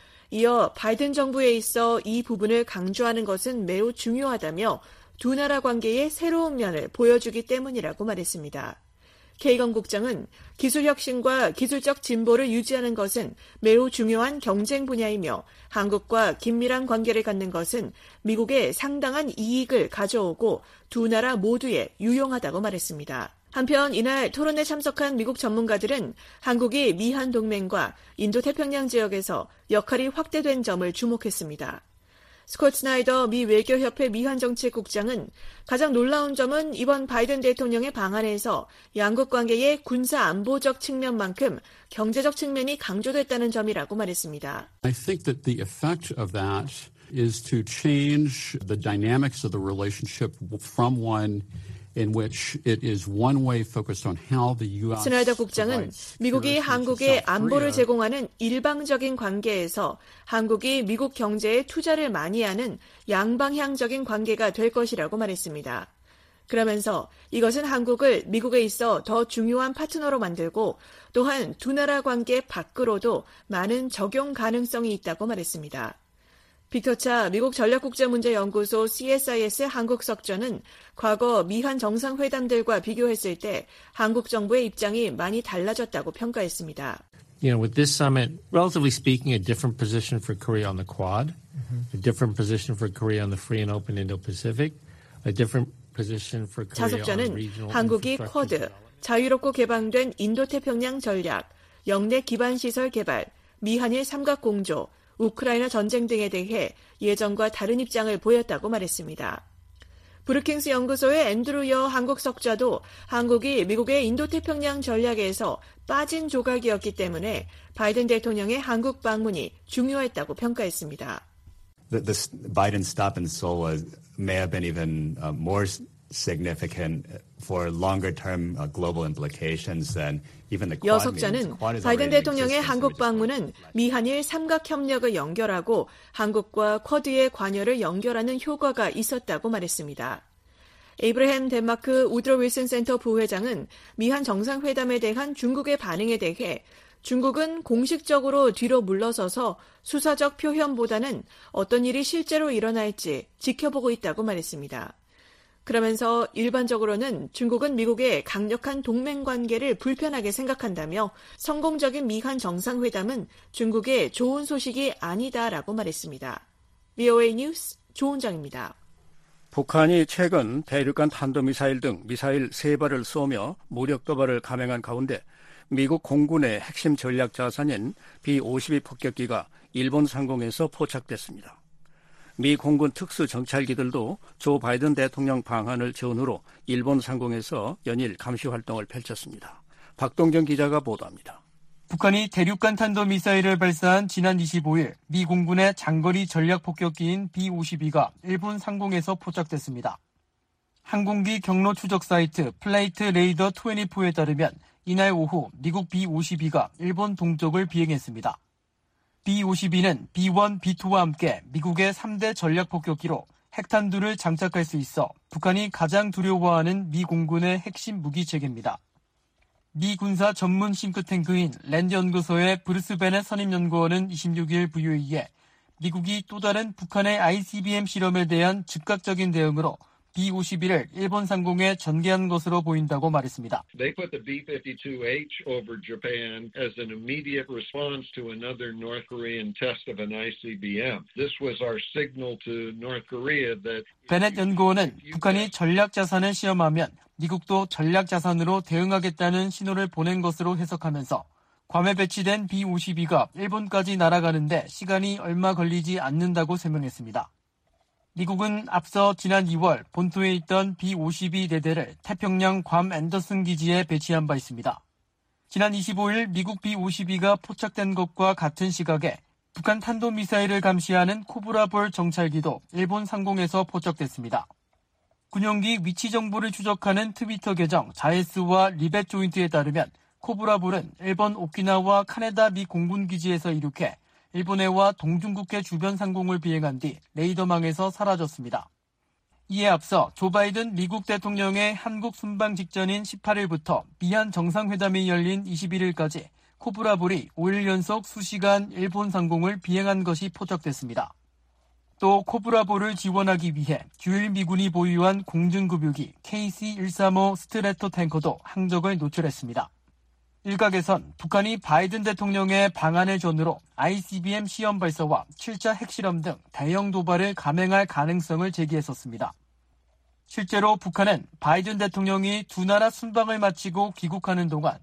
이어 바이든 정부에 있어 이 부분을 강조하는 것은 매우 중요하다며 두 나라 관계의 새로운 면을 보여주기 때문이라고 말했습니다. 케이건 국장은 기술 혁신과 기술적 진보를 유지하는 것은 매우 중요한 경쟁 분야이며 한국과 긴밀한 관계를 갖는 것은 미국에 상당한 이익을 가져오고 두 나라 모두에 유용하다고 말했습니다. 한편 이날 토론에 참석한 미국 전문가들은 한국이 미한 동맹과 인도태평양 지역에서 역할이 확대된 점을 주목했습니다. 스콧 스나이더 미 외교협회 미한정책국장은 가장 놀라운 점은 이번 바이든 대통령의 방안에서 양국 관계의 군사 안보적 측면만큼 경제적 측면이 강조됐다는 점이라고 말했습니다. I think that the effect of that is to change the dynamics of the relationship from one in which it is one way focused on how the U S 스나이더 국장은 미국이 한국에 안보를 제공하는 일방적인 관계에서 한국이 미국 경제에 투자를 많이 하는 양방향적인 관계가 될 것이라고 말했습니다. 그러면서 이것은 한국을 미국에 있어 더 중요한 파트너로 만들고 또한 두 나라 관계 밖으로도 많은 적용 가능성이 있다고 말했습니다. 빅터차 미국 전략국제문제연구소 씨에스아이에스 한국석전은 과거 미한 정상회담들과 비교했을 때 한국 정부의 입장이 많이 달라졌다고 평가했습니다. You know, with this summit, relatively speaking, a different position for Korea on the Quad, mm-hmm. a different position for Korea on the free and open Indo-Pacific, a different position for Korea on regional 한국이 쿼드, 자유롭고 개방된 인도태평양 전략, 영내 기반시설 개발, 미한일 삼각공조, 우크라이나 전쟁 등에 대해 예전과 다른 입장을 보였다고 말했습니다. 브루킹스 연구소의 앤드루 여 한국 석좌도 한국이 미국의 인도태평양 전략에서 빠진 조각이었기 때문에 바이든 대통령의 한국 방문이 중요했다고 평가했습니다. The, the Biden stop in Seoul was, may have been even uh, more significant for longer-term uh, global implications than even the Quad 여 석자는 바이든 대통령의 한국 방문은 미한일 삼각협력을 연결하고 한국과 쿼드의 관여를 연결하는 효과가 있었다고 말했습니다. 에이브러햄 덴마크 우드로 윌슨 센터 부회장은 미한 정상회담에 대한 중국의 반응에 대해 중국은 공식적으로 뒤로 물러서서 수사적 표현보다는 어떤 일이 실제로 일어날지 지켜보고 있다고 말했습니다. 그러면서 일반적으로는 중국은 미국의 강력한 동맹 관계를 불편하게 생각한다며 성공적인 미한 정상회담은 중국의 좋은 소식이 아니다라고 말했습니다. 브이오에이 뉴스 조은정입니다. 북한이 최근 대륙간 탄도미사일 등 미사일 세 발을 쏘며 무력 도발을 감행한 가운데 미국 공군의 핵심 전략 자산인 비 오십이 폭격기가 일본 상공에서 포착됐습니다. 미 공군 특수 정찰기들도 조 바이든 대통령 방한을 전후로 일본 상공에서 연일 감시 활동을 펼쳤습니다. 박동정 기자가 보도합니다. 북한이 대륙간 탄도미사일을 발사한 지난 이십오일 미 공군의 장거리 전략 폭격기인 비 오십이가 일본 상공에서 포착됐습니다. 항공기 경로 추적 사이트 플레이트 레이더 이십사에 따르면 이날 오후 미국 비 오십이가 일본 동쪽을 비행했습니다. 비 오십이는 비 원, 비 투와 함께 미국의 삼 대 전략 폭격기로 핵탄두를 장착할 수 있어 북한이 가장 두려워하는 미 공군의 핵심 무기 체계입니다. 미 군사 전문 싱크탱크인 랜드 연구소의 브루스 베넷 선임연구원은 이십육일 브이오에이에 미국이 또 다른 북한의 아이씨비엠 실험에 대한 즉각적인 대응으로 비 오십일을 일본 상공에 전개한 것으로 보인다고 말했습니다. They put the 비 피프티투 에이치 over Japan as an immediate response to another North Korean test of an 아이씨비엠. This was our signal to North Korea that 베넷 연구원은 북한이 전략 자산을 시험하면 미국도 전략 자산으로 대응하겠다는 신호를 보낸 것으로 해석하면서 괌에 배치된 비 오십이가 일본까지 날아가는데 시간이 얼마 걸리지 않는다고 설명했습니다. 미국은 앞서 지난 이월 본토에 있던 비 오십이 대대를 태평양 괌 앤더슨 기지에 배치한 바 있습니다. 지난 이십오일 미국 비 오십이가 포착된 것과 같은 시각에 북한 탄도미사일을 감시하는 코브라볼 정찰기도 일본 상공에서 포착됐습니다. 군용기 위치 정보를 추적하는 트위터 계정 자에스와 리벳 조인트에 따르면 코브라볼은 일본 오키나와 카네다 미 공군기지에서 이륙해 일본해와 동중국해 주변 상공을 비행한 뒤 레이더망에서 사라졌습니다. 이에 앞서 조 바이든 미국 대통령의 한국 순방 직전인 십팔일부터 미한 정상회담이 열린 이십일일까지 코브라볼이 오일 연속 수시간 일본 상공을 비행한 것이 포착됐습니다. 또 코브라볼을 지원하기 위해 주일 미군이 보유한 공중급유기 케이씨 백삼십오 스트래토 탱커도 항적을 노출했습니다. 일각에선 북한이 바이든 대통령의 방한을 전후로 아이씨비엠 시험 발사와 칠 차 핵실험 등 대형 도발을 감행할 가능성을 제기했었습니다. 실제로 북한은 바이든 대통령이 두 나라 순방을 마치고 귀국하는 동안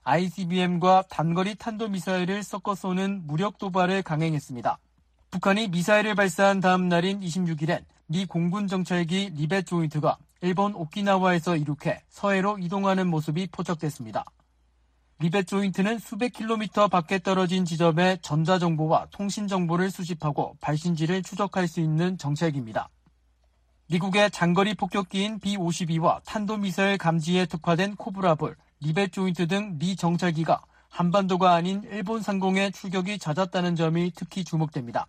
아이씨비엠과 단거리 탄도미사일을 섞어 쏘는 무력 도발을 강행했습니다. 북한이 미사일을 발사한 다음 날인 이십육일엔 미 공군 정찰기 리벳 조인트가 일본 오키나와에서 이륙해 서해로 이동하는 모습이 포착됐습니다. 리벳 조인트는 수백 킬로미터 밖에 떨어진 지점의 전자정보와 통신정보를 수집하고 발신지를 추적할 수 있는 정찰기입니다. 미국의 장거리 폭격기인 비 오십이와 탄도미사일 감지에 특화된 코브라볼, 리벳 조인트 등 미 정찰기가 한반도가 아닌 일본 상공에 출격이 잦았다는 점이 특히 주목됩니다.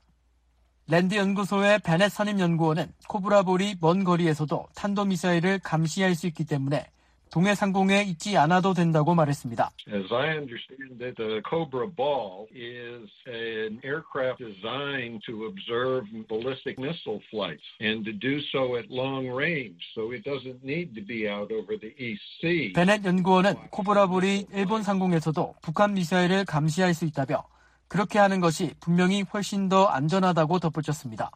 랜드 연구소의 베넷 선임연구원은 코브라볼이 먼 거리에서도 탄도미사일을 감시할 수 있기 때문에 동해 상공에 있지 않아도 된다고 말했습니다. As I understand it, the Cobra Ball is an aircraft designed to observe ballistic missile flights and to do so at long range, so it doesn't need to be out over the East Sea. 베넷 연구원은 코브라볼이 일본 상공에서도 북한 미사일을 감시할 수 있다며 그렇게 하는 것이 분명히 훨씬 더 안전하다고 덧붙였습니다.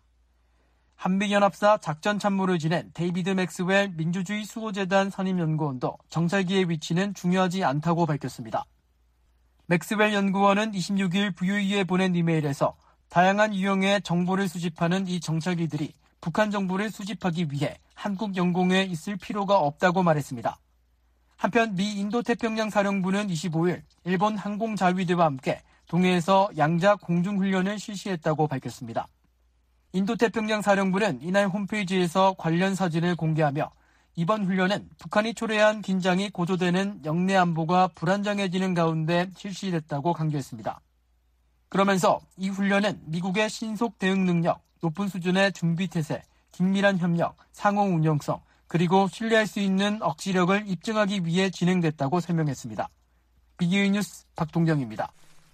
한미연합사 작전참모를 지낸 데이비드 맥스웰 민주주의 수호재단 선임연구원도 정찰기의 위치는 중요하지 않다고 밝혔습니다. 맥스웰 연구원은 이십육일 브이오에이에 보낸 이메일에서 다양한 유형의 정보를 수집하는 이 정찰기들이 북한 정보를 수집하기 위해 한국 영공에 있을 필요가 없다고 말했습니다. 한편 미 인도태평양 사령부는 이십오일 일본 항공자위대와 함께 동해에서 양자 공중훈련을 실시했다고 밝혔습니다. 인도태평양 사령부는 이날 홈페이지에서 관련 사진을 공개하며 이번 훈련은 북한이 초래한 긴장이 고조되는 영내 안보가 불안정해지는 가운데 실시됐다고 강조했습니다. 그러면서 이 훈련은 미국의 신속 대응 능력, 높은 수준의 준비태세, 긴밀한 협력, 상호 운영성, 그리고 신뢰할 수 있는 억지력을 입증하기 위해 진행됐다고 설명했습니다. 비기의 뉴스 박동정입니다.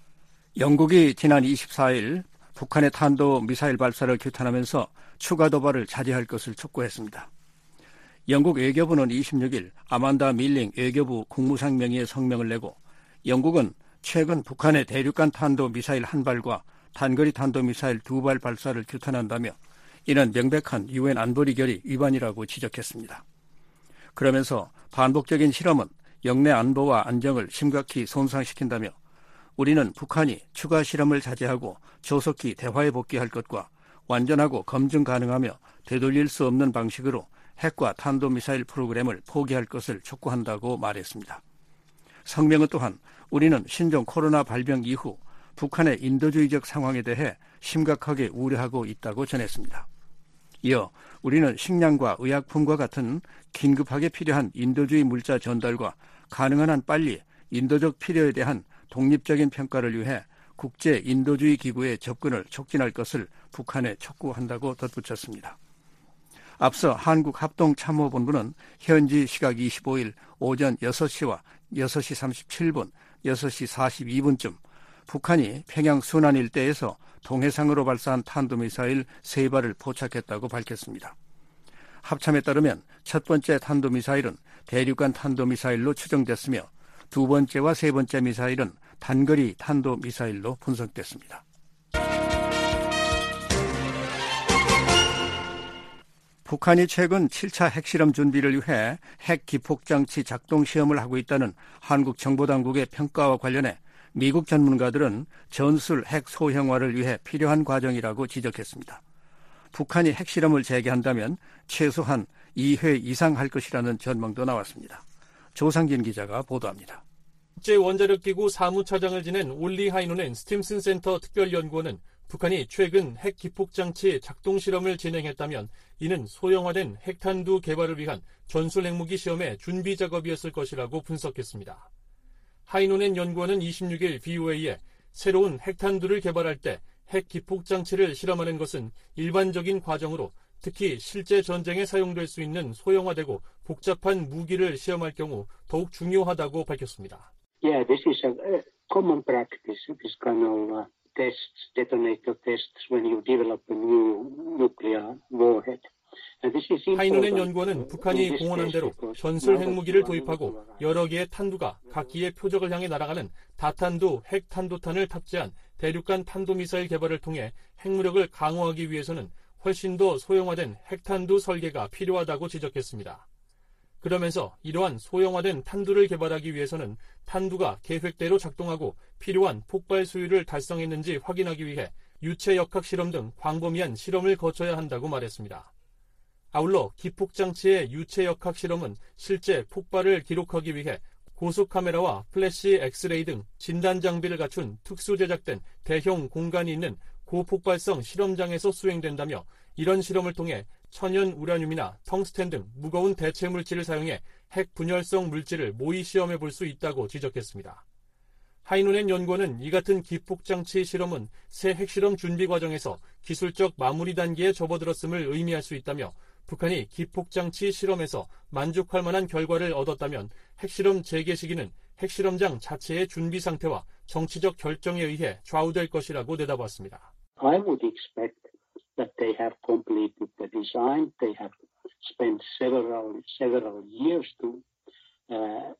영국이 지난 이십사일 북한의 탄도미사일 발사를 규탄하면서 추가 도발을 자제할 것을 촉구했습니다. 영국 외교부는 이십육일 아만다 밀링 외교부 국무상 명의의 성명을 내고 영국은 최근 북한의 대륙간 탄도미사일 한 발과 단거리 탄도미사일 두 발 발사를 규탄한다며 이는 명백한 유엔 안보리 결의 위반이라고 지적했습니다. 그러면서 반복적인 실험은 영내 안보와 안정을 심각히 손상시킨다며 우리는 북한이 추가 실험을 자제하고 조속히 대화에 복귀할 것과 완전하고 검증 가능하며 되돌릴 수 없는 방식으로 핵과 탄도미사일 프로그램을 포기할 것을 촉구한다고 말했습니다. 성명은 또한 우리는 신종 코로나 발병 이후 북한의 인도주의적 상황에 대해 심각하게 우려하고 있다고 전했습니다. 이어 우리는 식량과 의약품과 같은 긴급하게 필요한 인도주의 물자 전달과 가능한 한 빨리 인도적 필요에 대한 독립적인 평가를 위해 국제 인도주의 기구의 접근을 촉진할 것을 북한에 촉구한다고 덧붙였습니다. 앞서 한국합동참모본부는 현지 시각 이십오일 오전 여섯시와 여섯시 삼십칠분, 여섯시 사십이분쯤 북한이 평양 순안 일대에서 동해상으로 발사한 탄도미사일 세 발을 포착했다고 밝혔습니다. 합참에 따르면 첫 번째 탄도미사일은 대륙간 탄도미사일로 추정됐으며 두 번째와 세 번째 미사일은 단거리 탄도미사일로 분석됐습니다. 북한이 최근 칠차 핵실험 준비를 위해 핵 기폭장치 작동 시험을 하고 있다는 한국 정보당국의 평가와 관련해 미국 전문가들은 전술 핵 소형화를 위해 필요한 과정이라고 지적했습니다. 북한이 핵실험을 재개한다면 최소한 이 회 이상 할 것이라는 전망도 나왔습니다. 조상진 기자가 보도합니다. 국제원자력기구 사무차장을 지낸 올리 하이노넨 스팀슨 센터 특별연구원은 북한이 최근 핵 기폭장치 작동 실험을 진행했다면 이는 소형화된 핵탄두 개발을 위한 전술 핵무기 시험의 준비 작업이었을 것이라고 분석했습니다. 하이노넨 연구원은 이십육일 비오에이에 새로운 핵탄두를 개발할 때 핵 기폭장치를 실험하는 것은 일반적인 과정으로 특히 실제 전쟁에 사용될 수 있는 소형화되고 복잡한 무기를 시험할 경우 더욱 중요하다고 밝혔습니다. Yeah, this is a common practice, this kind of tests, detonator tests when you develop a new nuclear warhead. 하이노넨 연구원은 북한이 공언한 대로 전술 핵무기를 도입하고 여러 개의 탄두가 각기의 표적을 향해 날아가는 다탄두 핵탄도탄을 탑재한 대륙간 탄도미사일 개발을 통해 핵무력을 강화하기 위해서는 훨씬 더 소형화된 핵탄두 설계가 필요하다고 지적했습니다. 그러면서 이러한 소형화된 탄두를 개발하기 위해서는 탄두가 계획대로 작동하고 필요한 폭발 수율을 달성했는지 확인하기 위해 유체 역학 실험 등 광범위한 실험을 거쳐야 한다고 말했습니다. 아울러 기폭장치의 유체 역학 실험은 실제 폭발을 기록하기 위해 고속 카메라와 플래시 엑스레이 등 진단 장비를 갖춘 특수 제작된 대형 공간이 있는 고폭발성 실험장에서 수행된다며 이런 실험을 통해 천연 우라늄이나 텅스텐 등 무거운 대체 물질을 사용해 핵 분열성 물질을 모의 시험해 볼 수 있다고 지적했습니다. 하이노넨 연구원은 이 같은 기폭장치 실험은 새 핵실험 준비 과정에서 기술적 마무리 단계에 접어들었음을 의미할 수 있다며 북한이 기폭장치 실험에서 만족할 만한 결과를 얻었다면 핵실험 재개 시기는 핵실험장 자체의 준비 상태와 정치적 결정에 의해 좌우될 것이라고 내다봤습니다. I would expect that they have completed the design. They have spent several several years to uh,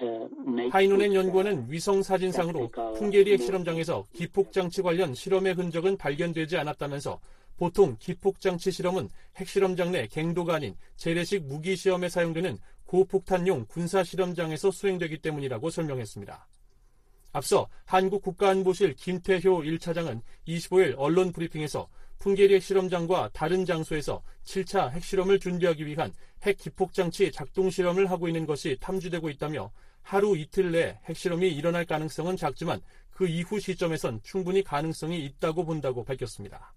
하이노넨 연구원은 위성 사진상으로 풍계리 핵실험장에서 기폭장치 관련 실험의 흔적은 발견되지 않았다면서 보통 기폭장치 실험은 핵실험장 내 갱도가 아닌 재래식 무기 시험에 사용되는 고폭탄용 군사실험장에서 수행되기 때문이라고 설명했습니다. 앞서 한국국가안보실 김태효 일 차장은 이십오일 언론 브리핑에서 풍계리 핵실험장과 다른 장소에서 칠 차 핵실험을 준비하기 위한 핵 기폭장치 작동 실험을 하고 있는 것이 탐지되고 있다며 하루 이틀 내에 핵실험이 일어날 가능성은 작지만 그 이후 시점에선 충분히 가능성이 있다고 본다고 밝혔습니다.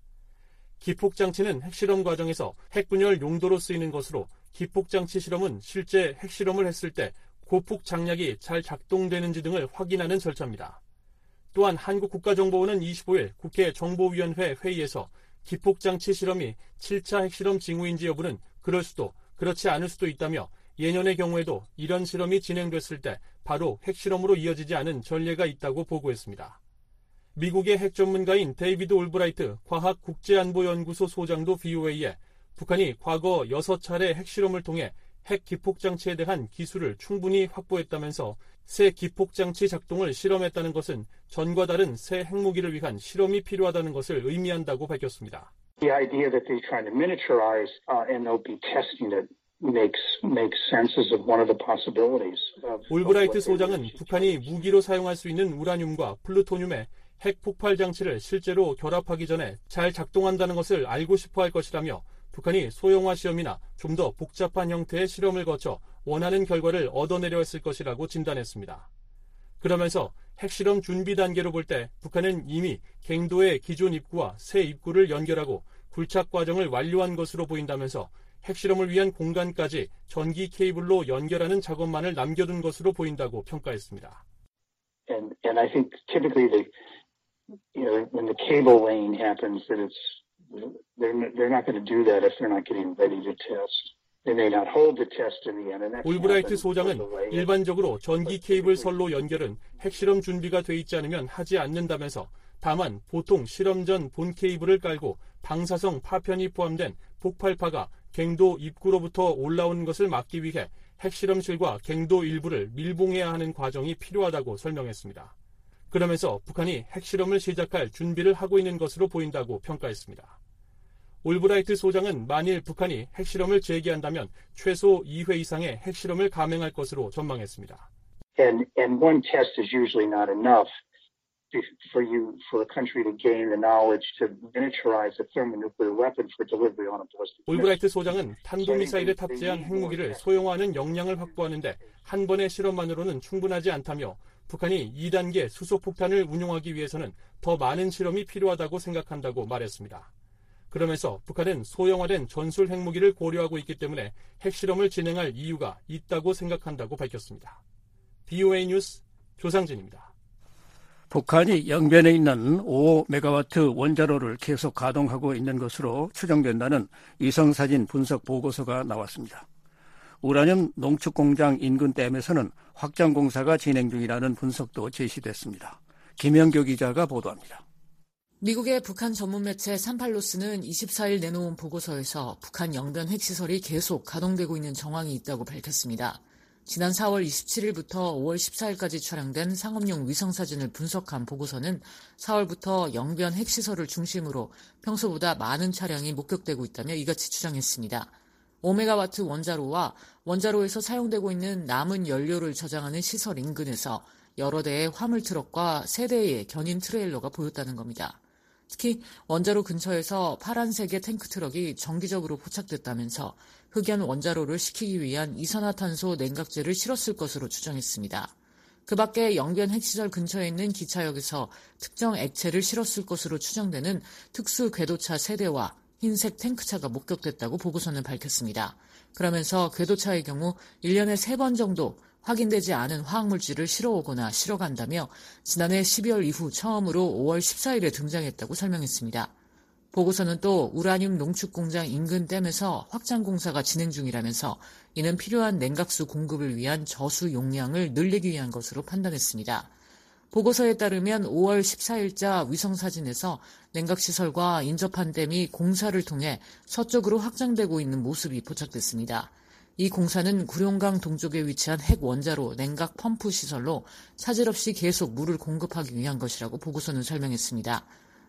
기폭장치는 핵실험 과정에서 핵분열 용도로 쓰이는 것으로 기폭장치 실험은 실제 핵실험을 했을 때 고폭 장약이 잘 작동되는지 등을 확인하는 절차입니다. 또한 한국국가정보원은 이십오일 국회 정보위원회 회의에서 기폭장치 실험이 칠 차 핵실험 징후인지 여부는 그럴 수도 그렇지 않을 수도 있다며 예년의 경우에도 이런 실험이 진행됐을 때 바로 핵실험으로 이어지지 않은 전례가 있다고 보고했습니다. 미국의 핵 전문가인 데이비드 올브라이트 과학국제안보연구소 소장도 브이오에이에 북한이 과거 여섯 차례 핵실험을 통해 핵 기폭장치에 대한 기술을 충분히 확보했다면서 새 기폭장치 작동을 실험했다는 것은 전과 다른 새 핵무기를 위한 실험이 필요하다는 것을 의미한다고 밝혔습니다. The idea that they're trying to miniaturize uh, and they'll be testing it makes makes sense as one of the possibilities. 올브라이트 소장은 북한이 무기로 사용할 수 있는 우라늄과 플루토늄의 핵 폭발 장치를 실제로 결합하기 전에 잘 작동한다는 것을 알고 싶어 할 것이라며 북한이 소형화 시험이나 좀 더 복잡한 형태의 실험을 거쳐 원하는 결과를 얻어내려 했을 것이라고 진단했습니다. 그러면서 핵실험 준비 단계로 볼 때 북한은 이미 갱도의 기존 입구와 새 입구를 연결하고 굴착 과정을 완료한 것으로 보인다면서 핵실험을 위한 공간까지 전기 케이블로 연결하는 작업만을 남겨둔 것으로 보인다고 평가했습니다. And and I think typically the you know when the cable laying happens that it's they're they're not going to do that if they're not getting ready to test. They may not hold the test in the end. And 올브라이트 소장은 일반적으로 전기 케이블 선로 연결은 핵실험 준비가 돼 있지 않으면 하지 않는다면서 다만 보통 실험 전 본 케이블을 깔고 방사성 파편이 포함된 폭발파가 갱도 입구로부터 올라오는 것을 막기 위해 핵실험실과 갱도 일부를 밀봉해야 하는 과정이 필요하다고 설명했습니다. 그러면서 북한이 핵실험을 시작할 준비를 하고 있는 것으로 보인다고 평가했습니다. 올브라이트 소장은 만일 북한이 핵실험을 재개한다면 최소 이 회 이상의 핵실험을 감행할 것으로 전망했습니다. And and one test is usually not enough for you for a country to gain the knowledge to miniaturize a thermonuclear weapon for delivery on a ballistic missile. 올브라이트 소장은 탄도미사일에 탑재한 핵무기를 소형화하는 역량을 확보하는데 한 번의 실험만으로는 충분하지 않다며 북한이 이 단계 수소폭탄을 운용하기 위해서는 더 많은 실험이 필요하다고 생각한다고 말했습니다. 그러면서 북한은 소형화된 전술 핵무기를 고려하고 있기 때문에 핵실험을 진행할 이유가 있다고 생각한다고 밝혔습니다. 브이오에이 뉴스 조상진입니다. 북한이 영변에 있는 오 메가와트 원자로를 계속 가동하고 있는 것으로 추정된다는 위성사진 분석 보고서가 나왔습니다. 우라늄 농축공장 인근 댐에서는 확장 공사가 진행 중이라는 분석도 제시됐습니다. 김영교 기자가 보도합니다. 미국의 북한 전문 매체 삼팔로스는 이십사일 내놓은 보고서에서 북한 영변 핵시설이 계속 가동되고 있는 정황이 있다고 밝혔습니다. 지난 사월 이십칠일부터 오월 십사일까지 촬영된 상업용 위성사진을 분석한 보고서는 사월부터 영변 핵시설을 중심으로 평소보다 많은 차량이 목격되고 있다며 이같이 주장했습니다. 오 메가와트 원자로와 원자로에서 사용되고 있는 남은 연료를 저장하는 시설 인근에서 여러 대의 화물트럭과 세 대의 견인 트레일러가 보였다는 겁니다. 특히 원자로 근처에서 파란색의 탱크트럭이 정기적으로 포착됐다면서 흑연 원자로를 식히기 위한 이산화탄소 냉각제를 실었을 것으로 추정했습니다. 그 밖에 영변 핵시설 근처에 있는 기차역에서 특정 액체를 실었을 것으로 추정되는 특수 궤도차 세 대와 흰색 탱크차가 목격됐다고 보고서는 밝혔습니다. 그러면서 궤도차의 경우 일 년에 세 번 정도 확인되지 않은 화학물질을 실어오거나 실어간다며 지난해 십이월 이후 처음으로 오월 십사일에 등장했다고 설명했습니다. 보고서는 또 우라늄 농축공장 인근 댐에서 확장 공사가 진행 중이라면서 이는 필요한 냉각수 공급을 위한 저수 용량을 늘리기 위한 것으로 판단했습니다. 보고서에 따르면 오월 십사일자 위성사진에서 냉각시설과 인접한 댐이 공사를 통해 서쪽으로 확장되고 있는 모습이 포착됐습니다. 이 공사는 구룡강 동쪽에 위치한 핵 원자로 냉각 펌프 시설로 차질 없이 계속 물을 공급하기 위한 것이라고 보고서는 설명했습니다.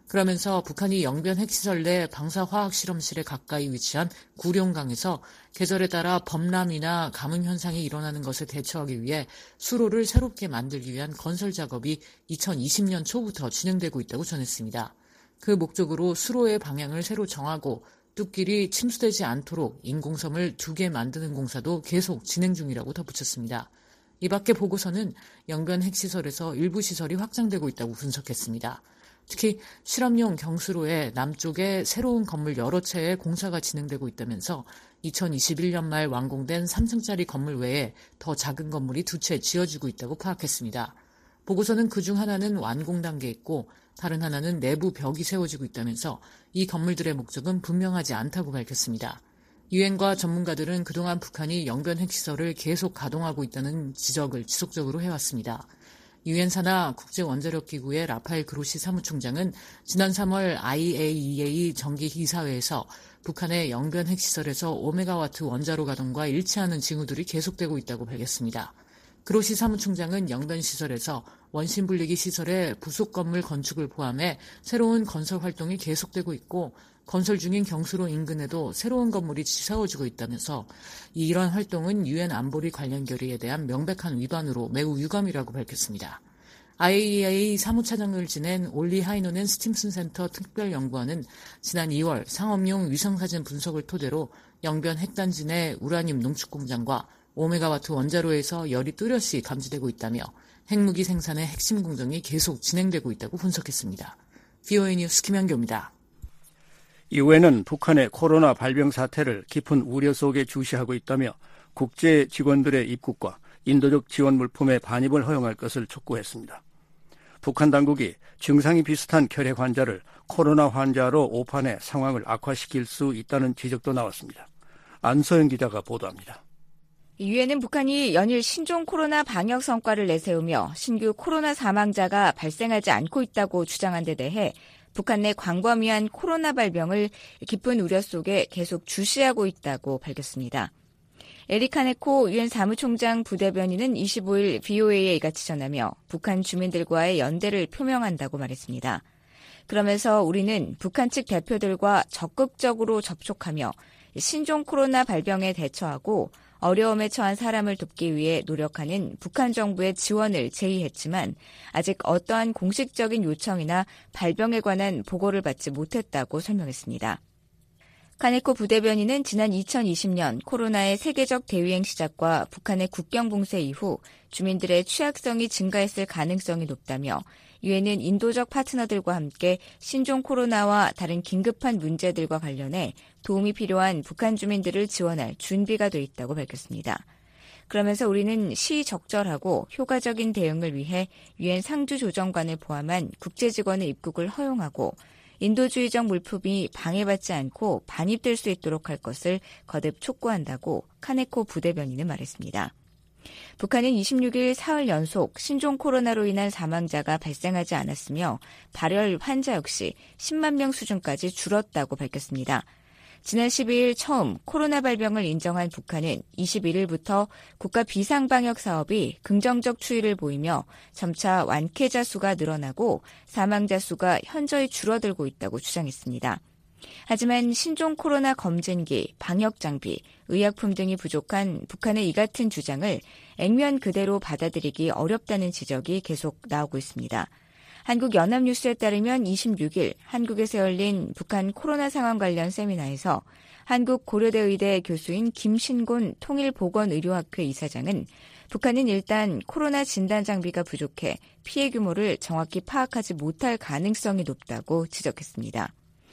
그러면서 북한이 영변 핵시설 내 방사화학실험실에 가까이 위치한 구룡강에서 계절에 따라 범람이나 가뭄 현상이 일어나는 것에 대처하기 위해 수로를 새롭게 만들기 위한 건설 작업이 이천이십 년 초부터 진행되고 있다고 전했습니다. 그 목적으로 수로의 방향을 새로 정하고 뚝길이 침수되지 않도록 인공섬을 두 개 만드는 공사도 계속 진행 중이라고 덧붙였습니다. 이 밖에 보고서는 영변 핵시설에서 일부 시설이 확장되고 있다고 분석했습니다. 특히 실험용 경수로의 남쪽에 새로운 건물 여러 채의 공사가 진행되고 있다면서 이천이십일 년 말 완공된 삼 층짜리 건물 외에 더 작은 건물이 두 채 지어지고 있다고 파악했습니다. 보고서는 그중 하나는 완공 단계에 있고 다른 하나는 내부 벽이 세워지고 있다면서 이 건물들의 목적은 분명하지 않다고 밝혔습니다. 유엔과 전문가들은 그동안 북한이 영변 핵시설을 계속 가동하고 있다는 지적을 지속적으로 해왔습니다. 유엔 산하 국제원자력기구의 라파엘 그로시 사무총장은 지난 삼월 아이에이이에이 정기이사회에서 북한의 영변 핵시설에서 오 메가와트 원자로 가동과 일치하는 징후들이 계속되고 있다고 밝혔습니다. 그로시 사무총장은 영변 시설에서 원심 분리기 시설의 부속 건물 건축을 포함해 새로운 건설 활동이 계속되고 있고 건설 중인 경수로 인근에도 새로운 건물이 세워지고 있다면서 이런 활동은 유엔 안보리 관련 결의에 대한 명백한 위반으로 매우 유감이라고 밝혔습니다. 아이에이이에이 사무차장을 지낸 올리 하이노넨 스팀슨 센터 특별연구원은 지난 이월 상업용 위성사진 분석을 토대로 영변 핵단지 내 우라늄 농축공장과 오 메가와트 원자로에서 열이 뚜렷이 감지되고 있다며 핵무기 생산의 핵심 공정이 계속 진행되고 있다고 분석했습니다. 브이오에이 뉴스 김현교입니다. 유엔은 북한의 코로나 발병 사태를 깊은 우려 속에 주시하고 있다며 국제 직원들의 입국과 인도적 지원 물품의 반입을 허용할 것을 촉구했습니다. 북한 당국이 증상이 비슷한 결핵 환자를 코로나 환자로 오판해 상황을 악화시킬 수 있다는 지적도 나왔습니다. 안소영 기자가 보도합니다. 유엔은 북한이 연일 신종 코로나 방역 성과를 내세우며 신규 코로나 사망자가 발생하지 않고 있다고 주장한 데 대해 북한 내 광범위한 코로나 발병을 깊은 우려 속에 계속 주시하고 있다고 밝혔습니다. 에릭 하네코 유엔 사무총장 부대변인은 이십오일 브이오에이에 이같이 전하며 북한 주민들과의 연대를 표명한다고 말했습니다. 그러면서 우리는 북한 측 대표들과 적극적으로 접촉하며 신종 코로나 발병에 대처하고 어려움에 처한 사람을 돕기 위해 노력하는 북한 정부의 지원을 제의했지만 아직 어떠한 공식적인 요청이나 발병에 관한 보고를 받지 못했다고 설명했습니다. 카네코 부대변인은 지난 이천이십 년 코로나의 세계적 대유행 시작과 북한의 국경 봉쇄 이후 주민들의 취약성이 증가했을 가능성이 높다며 유엔은 인도적 파트너들과 함께 신종 코로나와 다른 긴급한 문제들과 관련해 도움이 필요한 북한 주민들을 지원할 준비가 돼 있다고 밝혔습니다. 그러면서 우리는 시적절하고 효과적인 대응을 위해 유엔 상주조정관을 포함한 국제직원의 입국을 허용하고 인도주의적 물품이 방해받지 않고 반입될 수 있도록 할 것을 거듭 촉구한다고 카네코 부대변인은 말했습니다. 북한은 이십육일 사흘 연속 신종 코로나로 인한 사망자가 발생하지 않았으며 발열 환자 역시 십만 명 수준까지 줄었다고 밝혔습니다. 지난 십이일 처음 코로나 발병을 인정한 북한은 이십일일부터 국가 비상방역 사업이 긍정적 추이를 보이며 점차 완쾌자 수가 늘어나고 사망자 수가 현저히 줄어들고 있다고 주장했습니다. 하지만 신종 코로나 검진기, 방역 장비, 의약품 등이 부족한 북한의 이 같은 주장을 액면 그대로 받아들이기 어렵다는 지적이 계속 나오고 있습니다. 한국연합뉴스에 따르면 이십육일 한국에서 열린 북한 코로나 상황 관련 세미나에서 한국고려대 의대 교수인 김신곤 통일보건의료학회 이사장은 북한은 일단 코로나 진단 장비가 부족해 피해 규모를 정확히 파악하지 못할 가능성이 높다고 지적했습니다.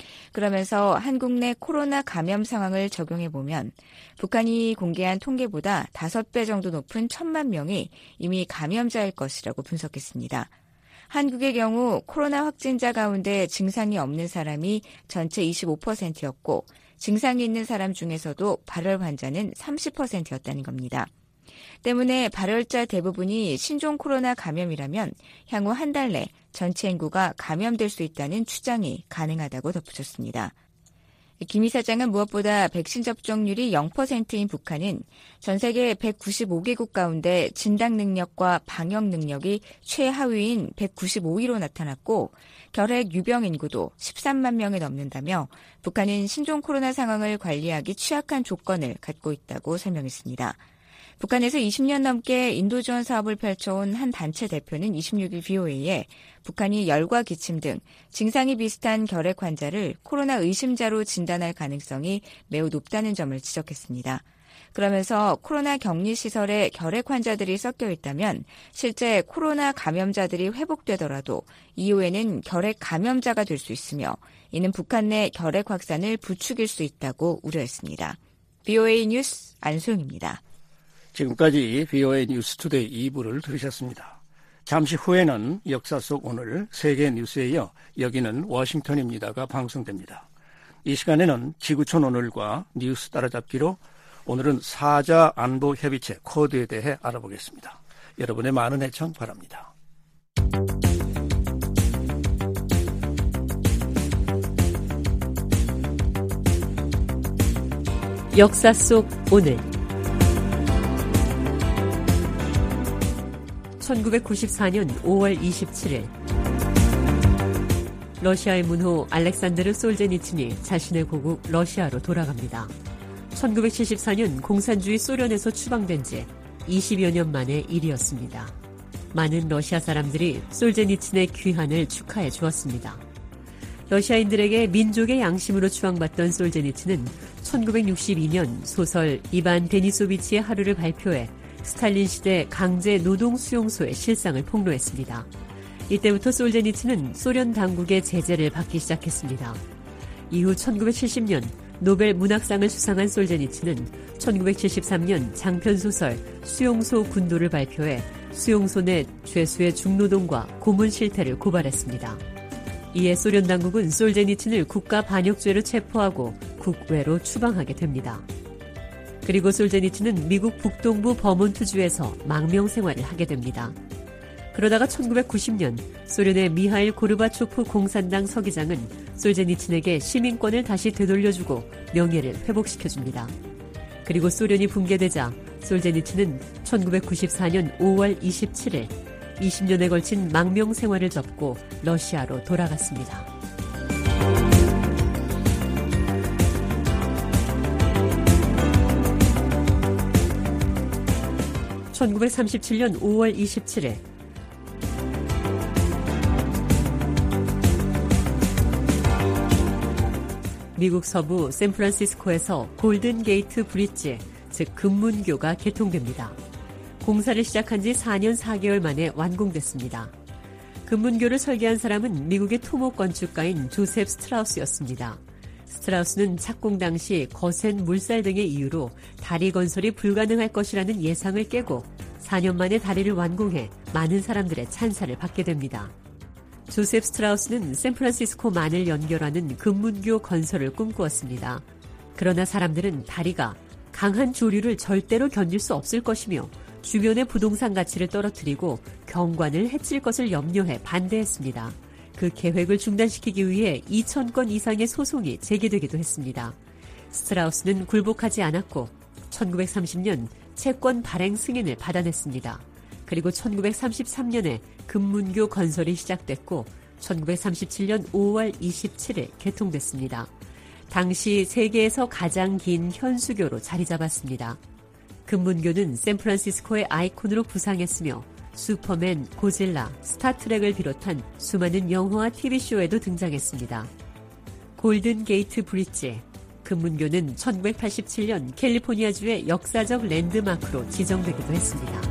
그러면서 한국 내 코로나 감염 상황을 적용해보면 북한이 공개한 통계보다 다섯 배 정도 높은 천만 명이 이미 감염자일 것이라고 분석했습니다. 한국의 경우 코로나 확진자 가운데 증상이 없는 사람이 전체 이십오 퍼센트였고 증상이 있는 사람 중에서도 발열 환자는 삼십 퍼센트였다는 겁니다. 때문에 발열자 대부분이 신종 코로나 감염이라면 향후 한 달 내 전체 인구가 감염될 수 있다는 추정이 가능하다고 덧붙였습니다. 김 이사장은 무엇보다 백신 접종률이 영 퍼센트인 북한은 전 세계 백구십오 개국 가운데 진단 능력과 방역 능력이 최하위인 백구십오 위로 나타났고 결핵 유병 인구도 십삼만 명이 넘는다며 북한은 신종 코로나 상황을 관리하기 취약한 조건을 갖고 있다고 설명했습니다. 북한에서 이십 년 넘게 인도 지원 사업을 펼쳐온 한 단체 대표는 이십육 일 브이오에이에 북한이 열과 기침 등 증상이 비슷한 결핵 환자를 코로나 의심자로 진단할 가능성이 매우 높다는 점을 지적했습니다. 그러면서 코로나 격리시설에 결핵 환자들이 섞여 있다면 실제 코로나 감염자들이 회복되더라도 이후에는 결핵 감염자가 될 수 있으며 이는 북한 내 결핵 확산을 부추길 수 있다고 우려했습니다. 브이오에이 뉴스 안소영입니다. 지금까지 브이오에이 뉴스투데이 이 부를 들으셨습니다. 잠시 후에는 역사 속 오늘 세계 뉴스에 이어 여기는 워싱턴입니다가 방송됩니다. 이 시간에는 지구촌 오늘과 뉴스 따라잡기로 오늘은 사자 안보 협의체 쿼드에 대해 알아보겠습니다. 여러분의 많은 애청 바랍니다. 역사 속 오늘 천구백구십사 년 오월 이십칠일 러시아의 문호 알렉산드르 솔제니친이 자신의 고국 러시아로 돌아갑니다. 천구백칠십사 년 공산주의 소련에서 추방된 지 이십여 년 만의 일이었습니다. 많은 러시아 사람들이 솔제니친의 귀환을 축하해 주었습니다. 러시아인들에게 민족의 양심으로 추앙받던 솔제니친은 천구백육십이 년 소설 이반 데니소비치의 하루를 발표해 스탈린 시대 강제 노동 수용소의 실상을 폭로했습니다. 이때부터 솔제니친은 소련 당국의 제재를 받기 시작했습니다. 이후 천구백칠십 년 노벨 문학상을 수상한 솔제니친은 천구백칠십삼 년 장편소설 수용소 군도를 발표해 수용소 내 죄수의 중노동과 고문 실태를 고발했습니다. 이에 소련 당국은 솔제니친을 국가 반역죄로 체포하고 국외로 추방하게 됩니다. 그리고 솔제니친은 미국 북동부 버몬트주에서 망명 생활을 하게 됩니다. 그러다가 천구백구십 년 소련의 미하일 고르바초프 공산당 서기장은 솔제니친에게 시민권을 다시 되돌려주고 명예를 회복시켜줍니다. 그리고 소련이 붕괴되자 솔제니친은 천구백구십사 년 오월 이십칠일 이십 년에 걸친 망명 생활을 접고 러시아로 돌아갔습니다. 천구백삼십칠 년 오월 이십칠일 미국 서부 샌프란시스코에서 골든 게이트 브릿지, 즉 금문교가 개통됩니다. 공사를 시작한 지 사 년 사 개월 만에 완공됐습니다. 금문교를 설계한 사람은 미국의 토목 건축가인 조셉 스트라우스였습니다. 스트라우스는 착공 당시 거센 물살 등의 이유로 다리 건설이 불가능할 것이라는 예상을 깨고 사 년 만에 다리를 완공해 많은 사람들의 찬사를 받게 됩니다. 조셉 스트라우스는 샌프란시스코만을 연결하는 금문교 건설을 꿈꾸었습니다. 그러나 사람들은 다리가 강한 조류를 절대로 견딜 수 없을 것이며 주변의 부동산 가치를 떨어뜨리고 경관을 해칠 것을 염려해 반대했습니다. 그 계획을 중단시키기 위해 이천 건 이상의 소송이 제기되기도 했습니다. 스트라우스는 굴복하지 않았고 천구백삼십 년 채권 발행 승인을 받아냈습니다. 그리고 천구백삼십삼 년에 금문교 건설이 시작됐고 천구백삼십칠 년 오월 이십칠일 개통됐습니다. 당시 세계에서 가장 긴 현수교로 자리 잡았습니다. 금문교는 샌프란시스코의 아이콘으로 부상했으며 슈퍼맨, 고질라, 스타트랙을 비롯한 수많은 영화와 티비쇼에도 등장했습니다. 골든 게이트 브릿지, 금문교는 천구백팔십칠 년 캘리포니아주의 역사적 랜드마크로 지정되기도 했습니다.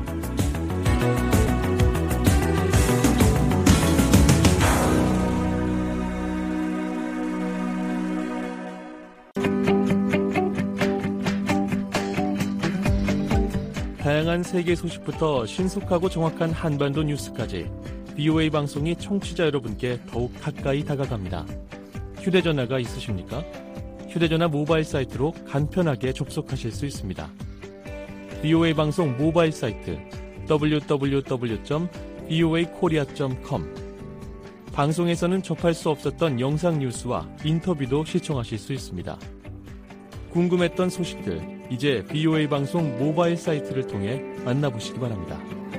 다양한 세계 소식부터 신속하고 정확한 한반도 뉴스까지 브이오에이 방송이 청취자 여러분께 더욱 가까이 다가갑니다. 휴대전화가 있으십니까? 휴대전화 모바일 사이트로 간편하게 접속하실 수 있습니다. 브이오에이 방송 모바일 사이트 더블유 더블유 더블유 점 브이오에이 코리아 점 컴 방송에서는 접할 수 없었던 영상 뉴스와 인터뷰도 시청하실 수 있습니다. 궁금했던 소식들, 이제 비오에이 방송 모바일 사이트를 통해 만나보시기 바랍니다.